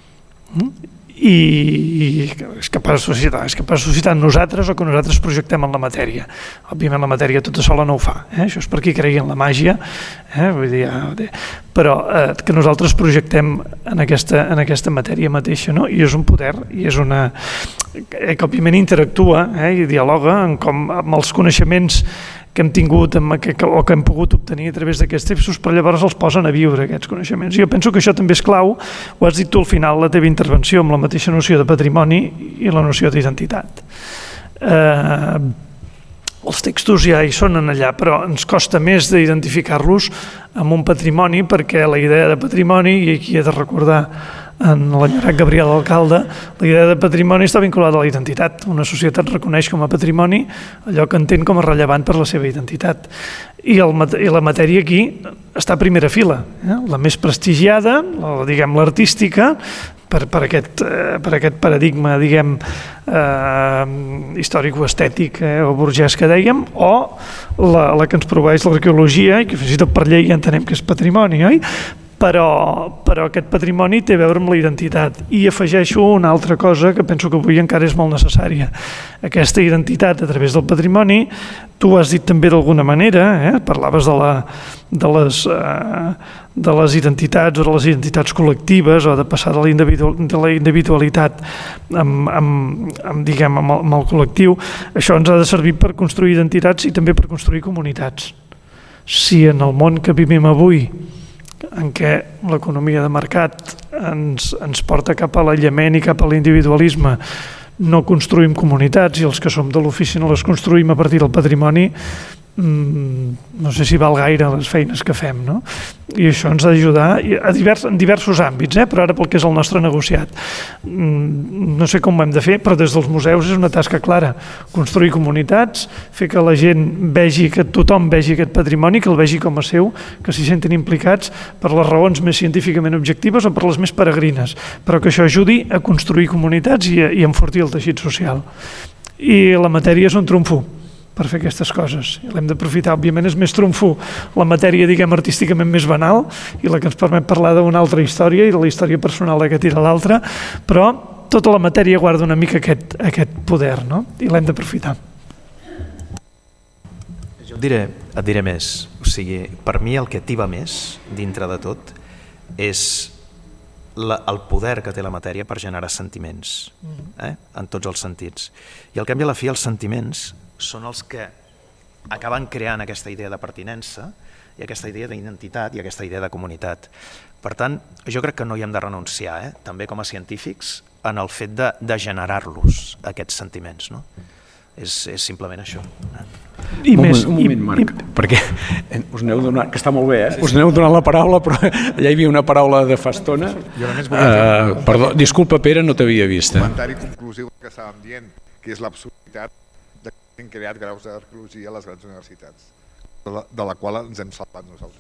I, i és capaç de suscitar, és capaç de suscitar en nosaltres o que nosaltres projectem en la matèria. Òbviament la matèria tota sola no ho fa, eh? Això és per qui cregui en la màgia, eh? Vull dir, ja, però eh, que nosaltres projectem en aquesta, en aquesta matèria mateixa, no? I és un poder, i és una... que òbviament interactua, eh? I dialoga en com, amb els coneixements que hem tingut o que hem pogut obtenir a través d'aquests textos, però llavors els posen a viure aquests coneixements. Jo penso que això també és clau, ho has dit tu al final, la teva intervenció, amb la mateixa noció de patrimoni i la noció d'identitat. Eh, els textos ja hi són allà, però ens costa més d'identificar-los amb un patrimoni, perquè la idea de patrimoni, i aquí he de recordar en l'enyorat Gabriel Alcalde, la idea de patrimoni està vinculada a la identitat. Una societat reconeix com a patrimoni allò que entén com a rellevant per la seva identitat. I, el, i la matèria aquí està a primera fila, eh? La més prestigiada, la, diguem, l'artística, per, per, aquest, eh, per aquest paradigma, diguem, eh, històrico-estètic eh, o burgès que dèiem, o la, la que ens proveeix l'arqueologia, i que fins i tot per llei ja entenem que és patrimoni, oi? Però, però aquest patrimoni té a veure amb la identitat. I afegeixo una altra cosa que penso que avui encara és molt necessària. Aquesta identitat a través del patrimoni, tu ho has dit també d'alguna manera, eh? Parlaves de, la, de, les, eh, de les identitats o de les identitats col·lectives o de passar de la, individual, de la individualitat amb, amb, amb, diguem, amb, el, amb el col·lectiu. Això ens ha de servir per construir identitats i també per construir comunitats. Si en el món que vivim avui, en què l'economia de mercat ens, ens porta cap a l'aïllament i cap a l'individualisme, no construïm comunitats i els que som de l'ofici no les construïm a partir del patrimoni, no sé si val gaire les feines que fem, no? I això ens ha d'ajudar a divers, en diversos àmbits, eh? Però ara pel que és el nostre negociat. No sé com ho hem de fer, però des dels museus és una tasca clara. Construir comunitats, fer que la gent vegi, que tothom vegi aquest patrimoni, que el vegi com a seu, que s'hi sentin implicats per les raons més científicament objectives o per les més peregrines, però que això ajudi a construir comunitats i a, i a enfortir el teixit social. I la matèria és un trumfo per fer aquestes coses. L'hem d'aprofitar, òbviament és més trumfo la matèria, diguem, artísticament més banal i la que ens permet parlar d'una altra història i de la història personal de que tira l'altra, però tota la matèria guarda una mica aquest, aquest poder, no? I l'hem d'aprofitar. Jo et diré, et diré més. O sigui, per mi el que tiba més, dintre de tot, és la, el poder que té la matèria per generar sentiments, eh? En tots els sentits. I al cap i a la fi els sentiments són els que acaben creant aquesta idea de pertinença i aquesta idea d'identitat i aquesta idea de comunitat. Per tant, jo crec que no hi hem de renunciar, eh? També com a científics, en el fet de, de generar-los, aquests sentiments, no? És, és simplement això. I un més, moment, un moment, Marc, i, perquè us aneu donant, que està molt bé, eh? Us aneu donant la paraula, però allà hi havia una paraula de fa estona. Uh, perdó, disculpa, Pere, no t'havia vist. Eh? Un comentari conclusiu que estàvem dient, que és l'absurditat de que hem creat graus d'arqueologia a les grans universitats, de la, de la qual ens hem salvat nosaltres.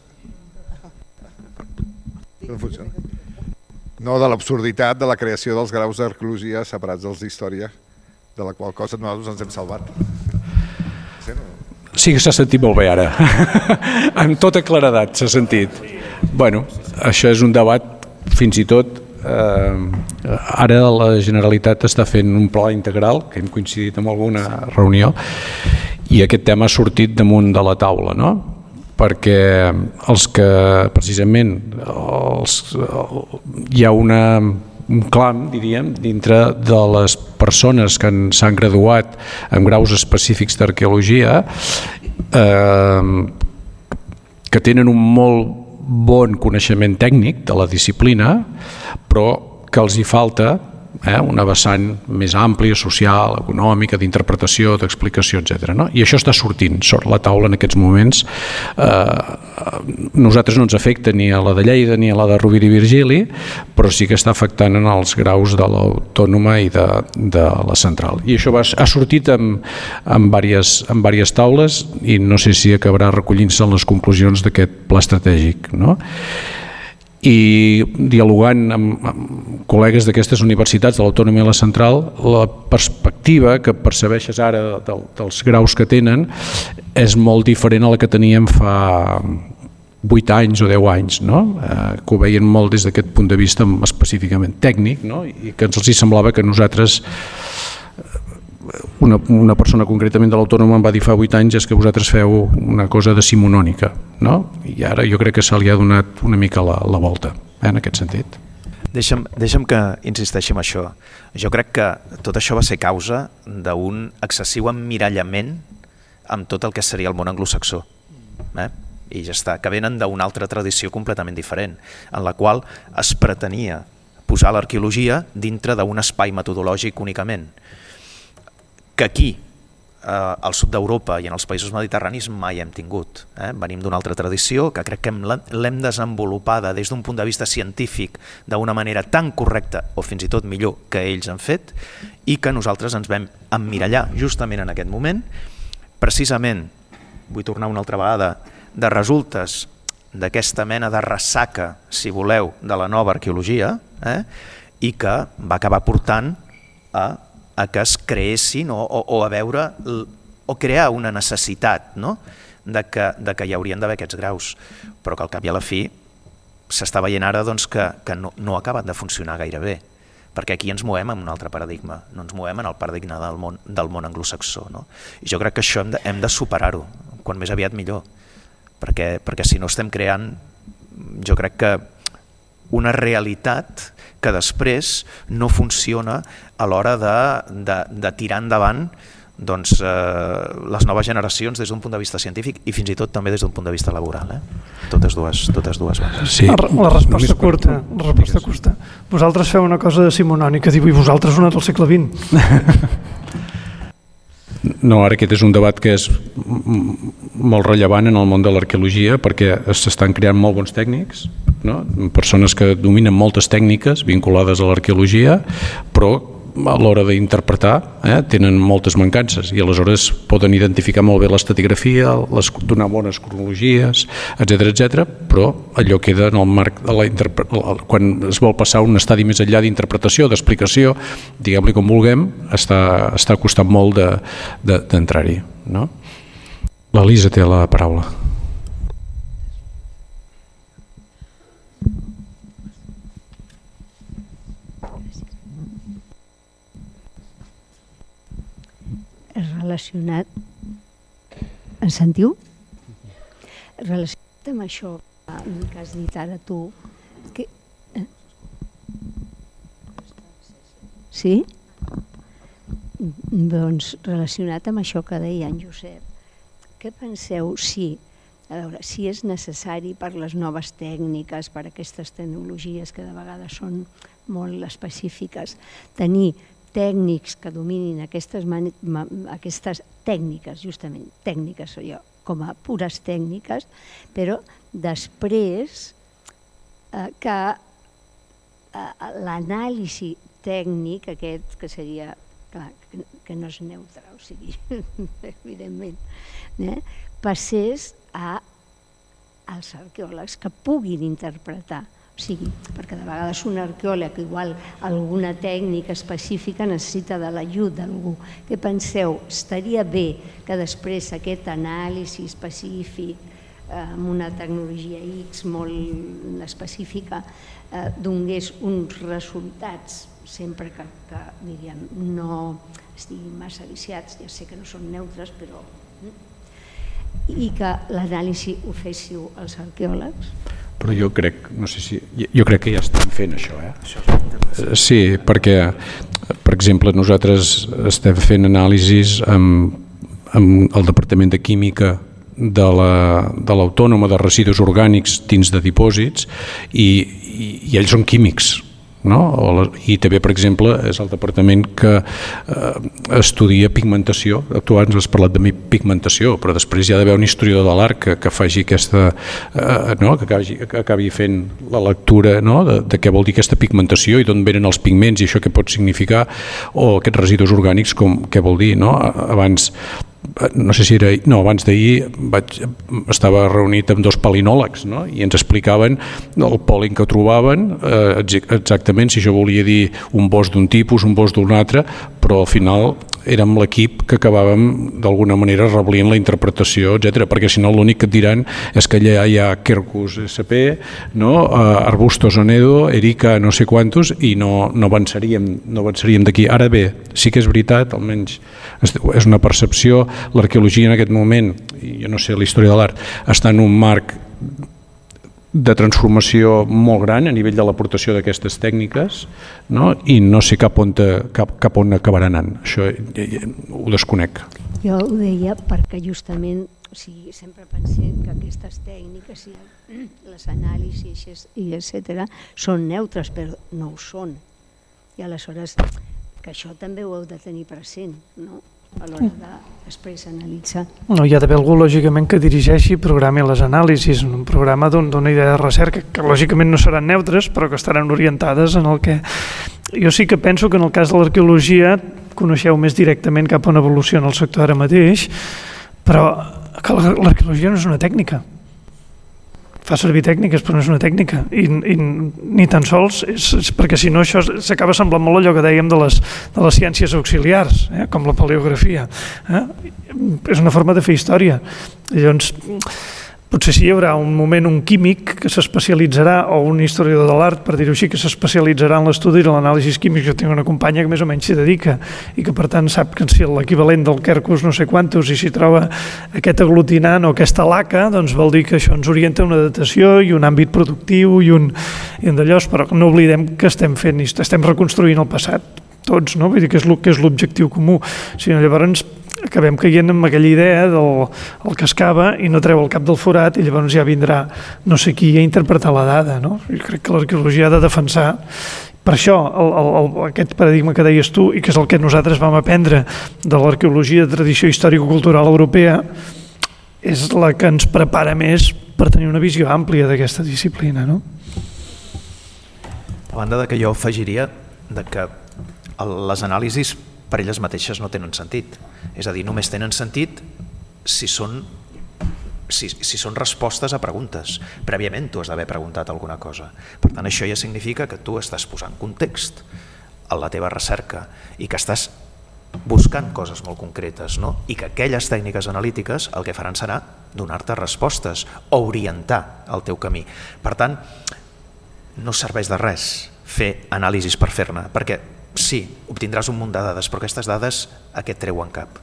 No funciona. No, de l'absurditat de la creació dels graus d'arqueologia separats dels d'història, de la qual cosa nosaltres ens hem salvat. Sí, no? Sí que s'ha sentit molt bé ara. Amb tota claredat s'ha sentit. Bueno, això és un debat fins i tot. Eh, ara la Generalitat està fent un pla integral, que hem coincidit en alguna reunió, i aquest tema ha sortit damunt de la taula, no? Perquè els que precisament els, hi ha una, un clam, diríem, dintre de les persones que s'han graduat en graus específics d'arqueologia, eh, que tenen un molt bon coneixement tècnic de la disciplina, però que els hi falta eh, una vessant més àmplia, social, econòmica, d'interpretació, d'explicació, etcètera. No? I això està sortint sobre la taula en aquests moments. Eh, nosaltres no ens afecta ni a la de Lleida ni a la de Rovira i Virgili, però sí que està afectant en els graus de l'Autònoma i de, de la Central. I això va, ha sortit en, en, diverses, en diverses taules i no sé si acabarà recollint-se en les conclusions d'aquest pla estratègic. No? I dialogant amb, amb col·legues d'aquestes universitats de l'Autònoma i la Central, la perspectiva que percebeixes ara del, dels graus que tenen és molt diferent a la que teníem fa vuit anys o deu anys, no? eh, que ho veien molt des d'aquest punt de vista específicament tècnic, no? I que ens els semblava que nosaltres, una, una persona concretament de l'Autònoma em va dir fa vuit anys és que vosaltres feu una cosa decimonònica, no? I ara jo crec que se li ha donat una mica la, la volta, eh, en aquest sentit. Deixa'm, deixa'm que insisteixi en això. Jo crec que tot això va ser causa d'un excessiu emmirallament amb tot el que seria el món anglosaxó. Eh? I ja està, que venen d'una altra tradició completament diferent, en la qual es pretenia posar l'arqueologia dintre d'un espai metodològic únicament, que aquí, eh, al sud d'Europa i en els països mediterranis mai hem tingut. Eh? Venim d'una altra tradició que crec que l'hem desenvolupada des d'un punt de vista científic d'una manera tan correcta o fins i tot millor que ells han fet i que nosaltres ens vam emmirallar justament en aquest moment, precisament, vull tornar una altra vegada, de resultes d'aquesta mena de ressaca, si voleu, de la nova arqueologia, eh? I que va acabar portant a a que es creessin o, o, o a veure o crear una necessitat, no? de, que, de que hi haurien d'haver aquests graus, però que al cap i a la fi s'està veient ara doncs, que, que no, no acaben de funcionar gaire bé, perquè aquí ens movem en un altre paradigma, no ens movem en el paradigma del món, del món anglosaxó. No? I jo crec que això hem de, hem de superar-ho, quan més aviat millor, perquè, perquè si no estem creant, jo crec que una realitat que després no funciona a l'hora de, de, de tirar endavant doncs, eh, les noves generacions des d'un punt de vista científic i fins i tot també des d'un punt de vista laboral. Eh? Totes dues, totes dues bandes. Sí. La, la resposta curta, la resposta curta. Vosaltres feu una cosa decimonònica, diu, i vosaltres una del segle vint. No, ara aquest és un debat que és molt rellevant en el món de l'arqueologia perquè s'estan creant molt bons tècnics, no? Persones que dominen moltes tècniques vinculades a l'arqueologia, però a l'hora d'interpretar eh, tenen moltes mancances i aleshores poden identificar molt bé l'estratigrafia, les, donar bones cronologies, etcètera, etcètera, però allò queda en el marc de la interpretació. Quan es vol passar un estadi més enllà d'interpretació, d'explicació, diguem-li com vulguem, està, està costant molt de, de, d'entrar-hi. No? L'Elisa té la paraula. Relacionat, em sentiu? Relacionat amb això que has dit ara tu, que... sí? Doncs relacionat amb això que deia en Josep, què penseu si, a veure, si és necessari per les noves tècniques, per aquestes tecnologies que de vegades són molt específiques, tenir tècnics que dominin aquestes, aquestes tècniques, justament, tècniques jo, com a pures tècniques, però després eh, que eh, l'anàlisi tècnic, aquest que seria, clar, que, que no és neutre, o sigui, evidentment, eh, passés a, als arqueòlegs que puguin interpretar. O sigui, perquè de vegades un arqueòleg, igual alguna tècnica específica, necessita de l'ajut d'algú. Què penseu? Estaria bé que després aquest anàlisi específic, eh, amb una tecnologia X molt específica, eh, donés uns resultats, sempre que, que diríem, no estiguin massa viciats, ja sé que no són neutres, però... i que l'anàlisi ho féssiu els arqueòlegs? Però jo crec, no sé si, jo crec que ja estem fent això, eh? Sí, perquè, per exemple, nosaltres estem fent anàlisis amb, amb el Departament de Química de l'Autònoma de Residus Orgànics dins de dipòsits i, i, i ells són químics. No? I també, per exemple, és el departament que eh, estudia pigmentació. Actualment has parlat de pigmentació, però després hi ha d'haver un historiador de l'art que, que faci aquesta, eh, no? que, acabi, que acabi fent la lectura, no? de, de què vol dir aquesta pigmentació i d'on venen els pigments i això què pot significar, o aquests residus orgànics, com, què vol dir. No? Abans no sé si era, no, abans d'ahir vaig, estava reunit amb dos palinòlegs, no? I ens explicaven el pol·len que trobaven, eh, exactament si això volia dir un bosc d'un tipus, un bosc d'un altre, però al final érem l'equip que acabàvem d'alguna manera reblint la interpretació, etcètera, perquè si no l'únic que et diran és que allà hi ha Quercus S P, no? Arbustos Onedo, Erica no sé quantos, i no, no avançaríem, no avançaríem d'aquí. Ara bé, sí que és veritat, almenys és una percepció, l'arqueologia en aquest moment, i jo no sé, la història de l'art, està en un marc de transformació molt gran a nivell de l'aportació d'aquestes tècniques, no? I no sé cap on, te, cap, cap on acabaran anant. Això ho desconec. Jo ho deia perquè justament, o sigui, sempre pensem que aquestes tècniques, les anàlisis i etcètera, són neutres, però no ho són. I aleshores que això també ho heu de tenir present, no? A l'hora de després analitzar. No, hi ha d'haver algú, lògicament, que dirigeixi i programi les anàlisis, un programa d'una idea de recerca, que lògicament no seran neutres, però que estaran orientades en el que... Jo sí que penso que en el cas de l'arqueologia coneixeu més directament cap on evoluciona el sector ara mateix, però que l'arqueologia no és una tècnica. Fa servir tècniques, però no és una tècnica, i, i ni tan sols, és, és perquè si no això s'acaba semblant molt allò que dèiem de les, de les ciències auxiliars, eh, com la paleografia. Eh? És una forma de fer història. Llavors, potser sí hi haurà un moment un químic que s'especialitzarà, o un historiador de l'art, per dir-ho així, que s'especialitzarà en l'estudi de l'anàlisi químic. Jo tinc una companya que més o menys s'hi dedica i que per tant sap que si l'equivalent del Quercus no sé quantos i s'hi troba aquest aglutinant o aquesta laca, doncs vol dir que això ens orienta a una datació i un àmbit productiu i un, i un d'allò, però no oblidem que estem fent, estem reconstruint el passat, tots, no? Vull dir que és, que és l'objectiu comú, sinó llavors acabem caient amb aquella idea del el que excava i no treu el cap del forat i llavors ja vindrà no sé qui a interpretar la dada, no? Jo crec que l'arqueologia ha de defensar. Per això el, el, el, aquest paradigma que deies tu i que és el que nosaltres vam aprendre de l'arqueologia de tradició històrico-cultural europea és la que ens prepara més per tenir una visió àmplia d'aquesta disciplina, no? A banda de que jo afegiria de que les anàlisis per elles mateixes no tenen sentit. És a dir, només tenen sentit si són, si, si són respostes a preguntes. Prèviament tu has d'haver preguntat alguna cosa. Per tant, això ja significa que tu estàs posant context a la teva recerca i que estàs buscant coses molt concretes, no? I que aquelles tècniques analítiques el que faran serà donar-te respostes o orientar el teu camí. Per tant, no serveix de res fer anàlisis per fer-ne, perquè sí, obtindràs un munt de dades, però aquestes dades a què et treuen cap?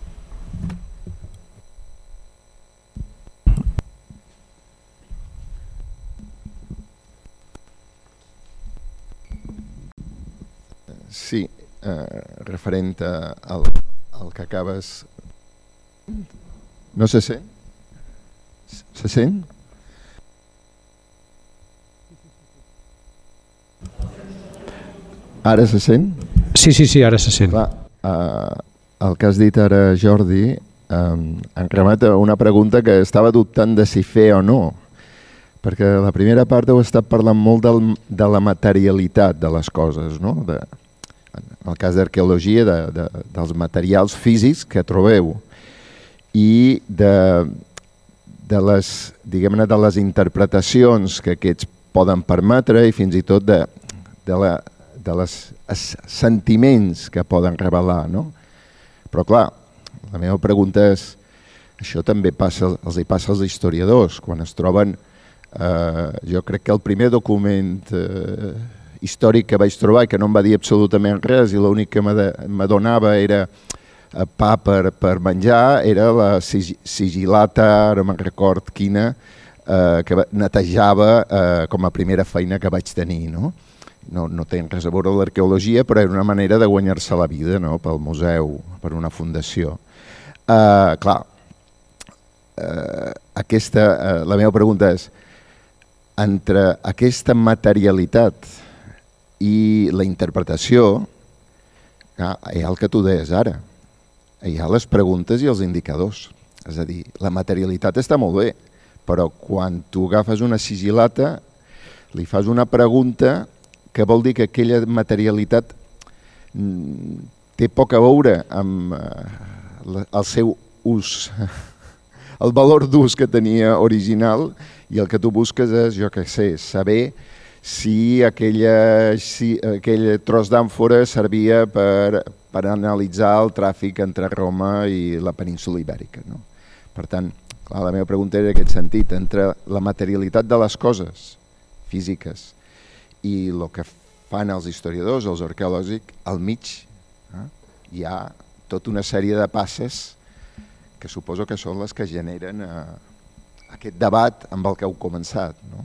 Sí, eh, referent al, al que acabes... No se sent? Se sent? Ara se sent? Sí, sí, sí, ara se sent. Clar, eh, el que has dit ara, Jordi, eh, em remet a una pregunta que estava dubtant de si fer o no, perquè la primera part heu estat parlant molt del, de la materialitat de les coses, no? De, en el cas d'arqueologia, de, de, dels materials físics que trobeu i de, de les, diguem-ne, de les interpretacions que aquests poden permetre i fins i tot de, de la de els sentiments que poden revelar, no? Però clar, la meva pregunta és, això també passa, els hi passa als historiadors, quan es troben, eh, jo crec que el primer document eh, històric que vaig trobar i que no em va dir absolutament res i l'únic que m'adonava era eh, pa per, per menjar, era la sigil·lata, no me'n record quina, eh, que netejava eh, com a primera feina que vaig tenir, no? No, no té res a veure amb l'arqueologia, però era una manera de guanyar-se la vida, no? Pel museu, per una fundació. Uh, clar, eh, aquesta, eh, la meva pregunta és, entre aquesta materialitat i la interpretació, ah, hi ha el que tu deies ara, hi ha les preguntes i els indicadors. És a dir, la materialitat està molt bé, però quan tu agafes una sigil·lata, li fas una pregunta que vol dir que aquella materialitat té poc a veure amb el seu ús, el valor d'ús que tenia original, i el que tu busques és, jo què sé, saber si, aquella, si aquell tros d'àmfora servia per, per analitzar el tràfic entre Roma i la península Ibèrica. No? Per tant, clar, la meva pregunta era en aquest sentit, entre la materialitat de les coses físiques i el que fan els historiadors, els arqueòlegs, al mig eh, hi ha tota una sèrie de passes que suposo que són les que generen eh, aquest debat amb el que heu començat, no?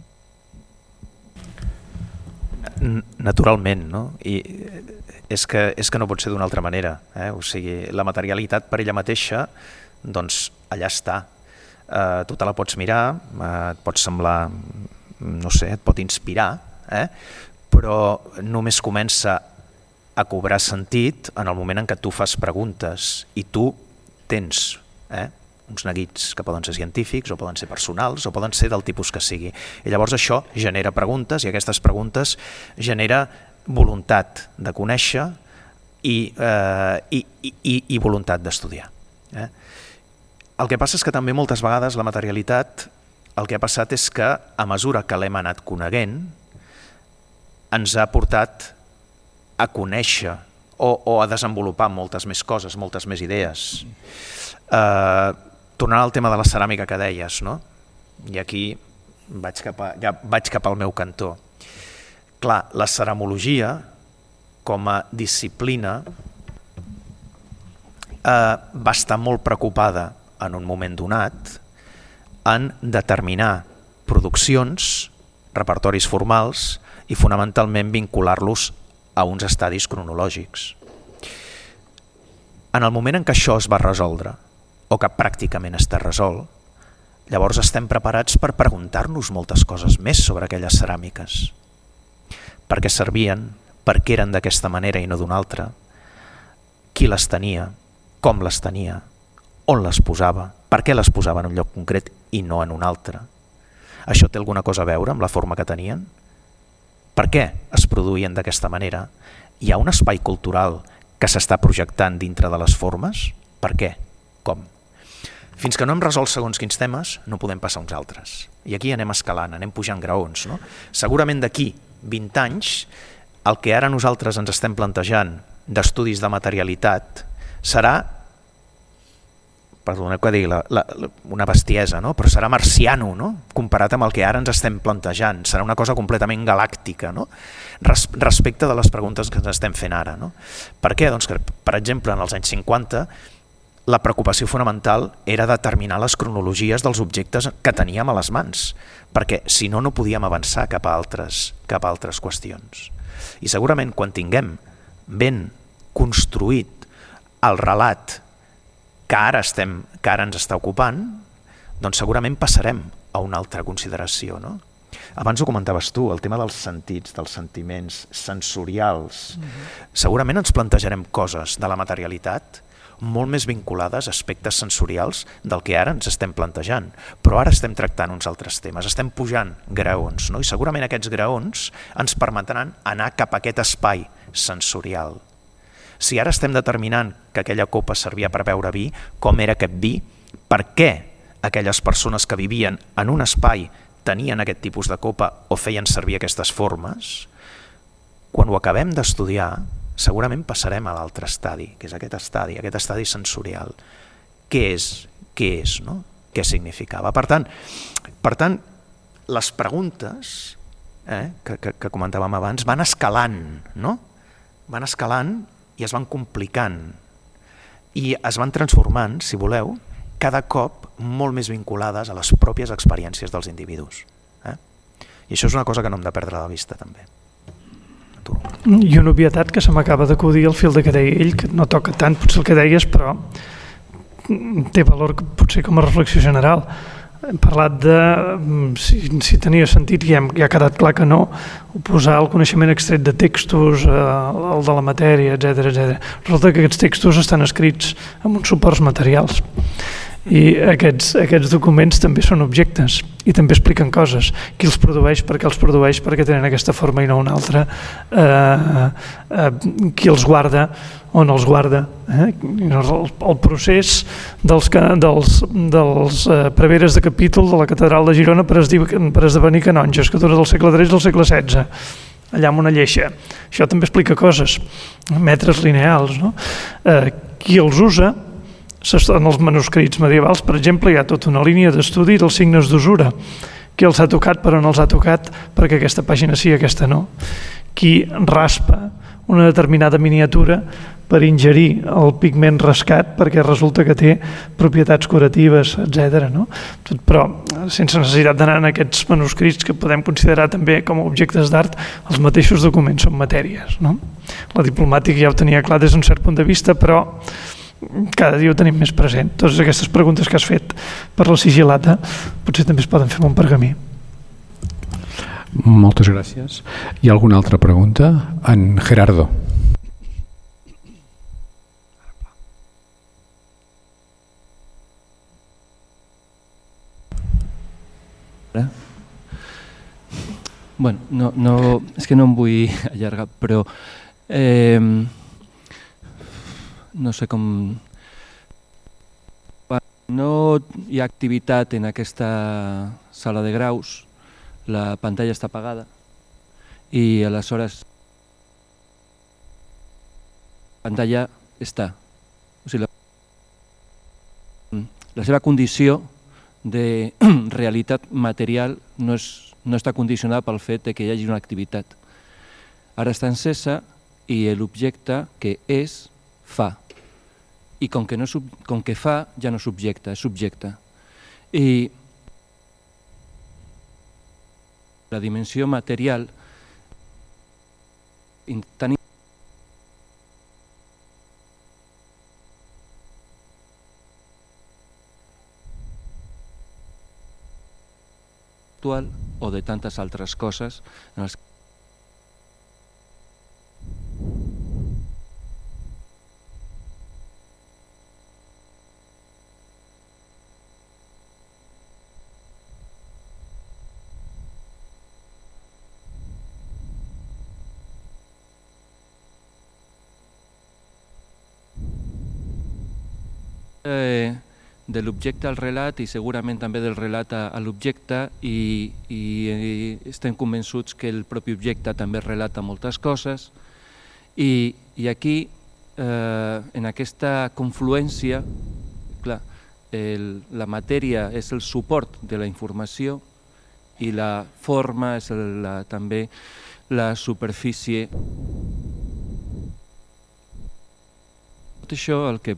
Naturalment, no? I és que, és que no pot ser d'una altra manera. Eh? O sigui, la materialitat per ella mateixa, doncs allà està. Eh, tu te la pots mirar, eh, et pot semblar, no sé, et pot inspirar, eh? Però només comença a cobrar sentit en el moment en què tu fas preguntes i tu tens eh, uns neguits que poden ser científics o poden ser personals o poden ser del tipus que sigui. I llavors això genera preguntes i aquestes preguntes genera voluntat de conèixer i, eh, i, i, i voluntat d'estudiar. Eh? El que passa és que també moltes vegades la materialitat, el que ha passat és que a mesura que l'hem anat coneguent ens ha portat a conèixer o, o a desenvolupar moltes més coses, moltes més idees. Eh, tornant al tema de la ceràmica que deies, no? I aquí vaig cap, a, ja vaig cap al meu cantó. Clar, la ceramologia com a disciplina eh, va estar molt preocupada en un moment donat en determinar produccions, repertoris formals i fonamentalment vincular-los a uns estadis cronològics. En el moment en què això es va resoldre, o que pràcticament està resolt, llavors estem preparats per preguntar-nos moltes coses més sobre aquelles ceràmiques. Per què servien, per què eren d'aquesta manera i no d'una altra, qui les tenia, com les tenia, on les posava, per què les posava en un lloc concret i no en un altre. Això té alguna cosa a veure amb la forma que tenien? Per què es produïen d'aquesta manera? Hi ha un espai cultural que s'està projectant dintre de les formes? Per què? Com? Fins que no hem resolt segons quins temes, no podem passar uns altres. I aquí anem escalant, anem pujant graons. No? Segurament d'aquí vint anys, el que ara nosaltres ens estem plantejant d'estudis de materialitat serà, perdoneu que digui la, la, una bestiesa, no? Però serà marciano, no? Comparat amb el que ara ens estem plantejant. Serà una cosa completament galàctica, no? Res, respecte de les preguntes que ens estem fent ara. No? Per què? Doncs que, per exemple, en els anys cinquanta, la preocupació fonamental era determinar les cronologies dels objectes que teníem a les mans, perquè si no, no podíem avançar cap a altres, cap a altres qüestions. I segurament quan tinguem ben construït el relat que ara, estem, que ara ens està ocupant, doncs segurament passarem a una altra consideració. No? Abans ho comentaves tu, el tema dels sentits, dels sentiments sensorials. Mm-hmm. Segurament ens plantejarem coses de la materialitat molt més vinculades a aspectes sensorials del que ara ens estem plantejant. Però ara estem tractant uns altres temes, estem pujant graons, no? I segurament aquests graons ens permetran anar cap a aquest espai sensorial. Si ara estem determinant que aquella copa servia per beure vi, com era aquest vi, per què aquelles persones que vivien en un espai tenien aquest tipus de copa o feien servir aquestes formes, quan ho acabem d'estudiar, segurament passarem a l'altre estadi, que és aquest estadi, aquest estadi sensorial. Què és? Què és? No? Què significava? Per tant, per tant les preguntes eh, que, que, que comentàvem abans van escalant, no? Van escalant i es van complicant i es van transformant, si voleu, cada cop molt més vinculades a les pròpies experiències dels individus. Eh? I això és una cosa que no hem de perdre de vista també. I una obvietat que se m'acaba d'acudir al fil de que deia ell, que no toca tant potser el que deies, però té valor potser com a reflexió general. Hem parlat de si, si tenia sentit, i ja, ja ha quedat clar que no, oposar el coneixement extret de textos, eh, el de la matèria, etcètera, etcètera. Resulta que aquests textos estan escrits amb uns suports materials i aquests, aquests documents també són objectes i també expliquen coses. Qui els produeix, per què els produeix, perquè tenen aquesta forma i no una altra, eh, eh, qui els guarda, on els guarda. Eh? El, el procés dels, dels, dels eh, preveres de capítol de la catedral de Girona per, esdir, per esdevenir canonges, que dura del segle tretze al segle setze, allà amb una lleixa. Això també explica coses, metres lineals. No? Eh, qui els usa, en els manuscrits medievals, per exemple, hi ha tota una línia d'estudi dels signes d'usura. Qui els ha tocat, per on els ha tocat, perquè aquesta pàgina sí, aquesta no. Qui raspa una determinada miniatura per ingerir el pigment rascat perquè resulta que té propietats curatives, etcètera. No? Però sense necessitat d'anar en aquests manuscrits que podem considerar també com a objectes d'art, els mateixos documents són matèries. No? La diplomàtica ja ho tenia clar des d'un cert punt de vista, però cada dia ho tenim més present. Totes aquestes preguntes que has fet per la sigil·lata potser també es poden fer amb un pergamí. Moltes gràcies. Hi ha alguna altra pregunta? En Gerardo. Bueno, no, no, és que no em vull allargar, però eh, no sé com... No hi ha activitat en aquesta sala de graus, la pantalla està apagada i aleshores la pantalla està. O sigui, la, la seva condició de realitat material no, és, no està condicionada pel fet de que hi hagi una activitat. Ara està encesa i l'objecte que és fa. I com que, no, com que fa ja no és subjecte, és subjecte. I la dimensió material tan actual o de tantes altres coses en les de l'objecte al relat i segurament també del relat a l'objecte i, i, i estem convençuts que el propi objecte també relata moltes coses i, i aquí eh, en aquesta confluència clar, el, la matèria és el suport de la informació i la forma és el, la, també la superfície. Tot això el que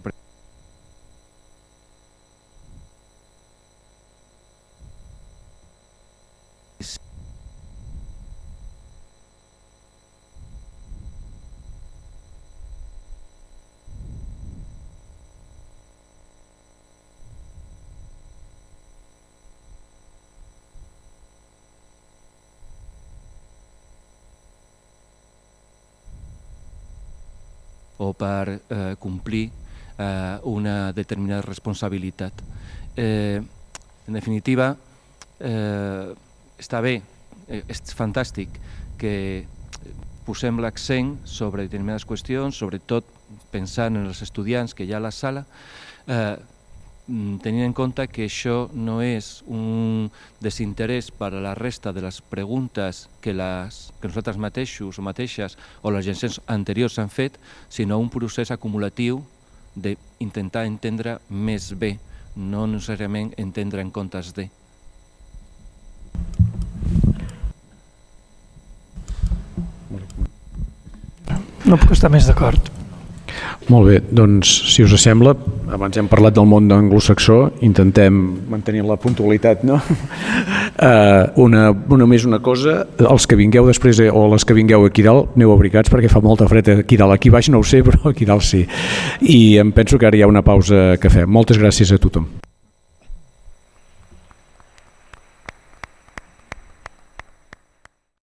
o per eh, complir eh, una determinada responsabilitat. Eh, en definitiva, eh, està bé, eh, és fantàstic que posem l'accent sobre determinades qüestions, sobretot pensant en els estudiants que hi ha a la sala, eh, tenint en compte que això no és un desinterès per a la resta de les preguntes que, les, que nosaltres mateixos o mateixes o les generacions anteriors han fet, sinó un procés acumulatiu d'intentar entendre més bé, no necessàriament entendre en comptes de. No puc estar més d'acord. Molt bé, doncs si us sembla, abans hem parlat del món anglosaxó, intentem mantenir la puntualitat, no? Uh, una, només una cosa, els que vingueu després o les que vingueu aquí dalt, aneu abrigats perquè fa molta fred aquí dalt. Aquí baix no ho sé, però aquí dalt sí. I em penso que ara hi ha una pausa cafè. Moltes gràcies a tothom.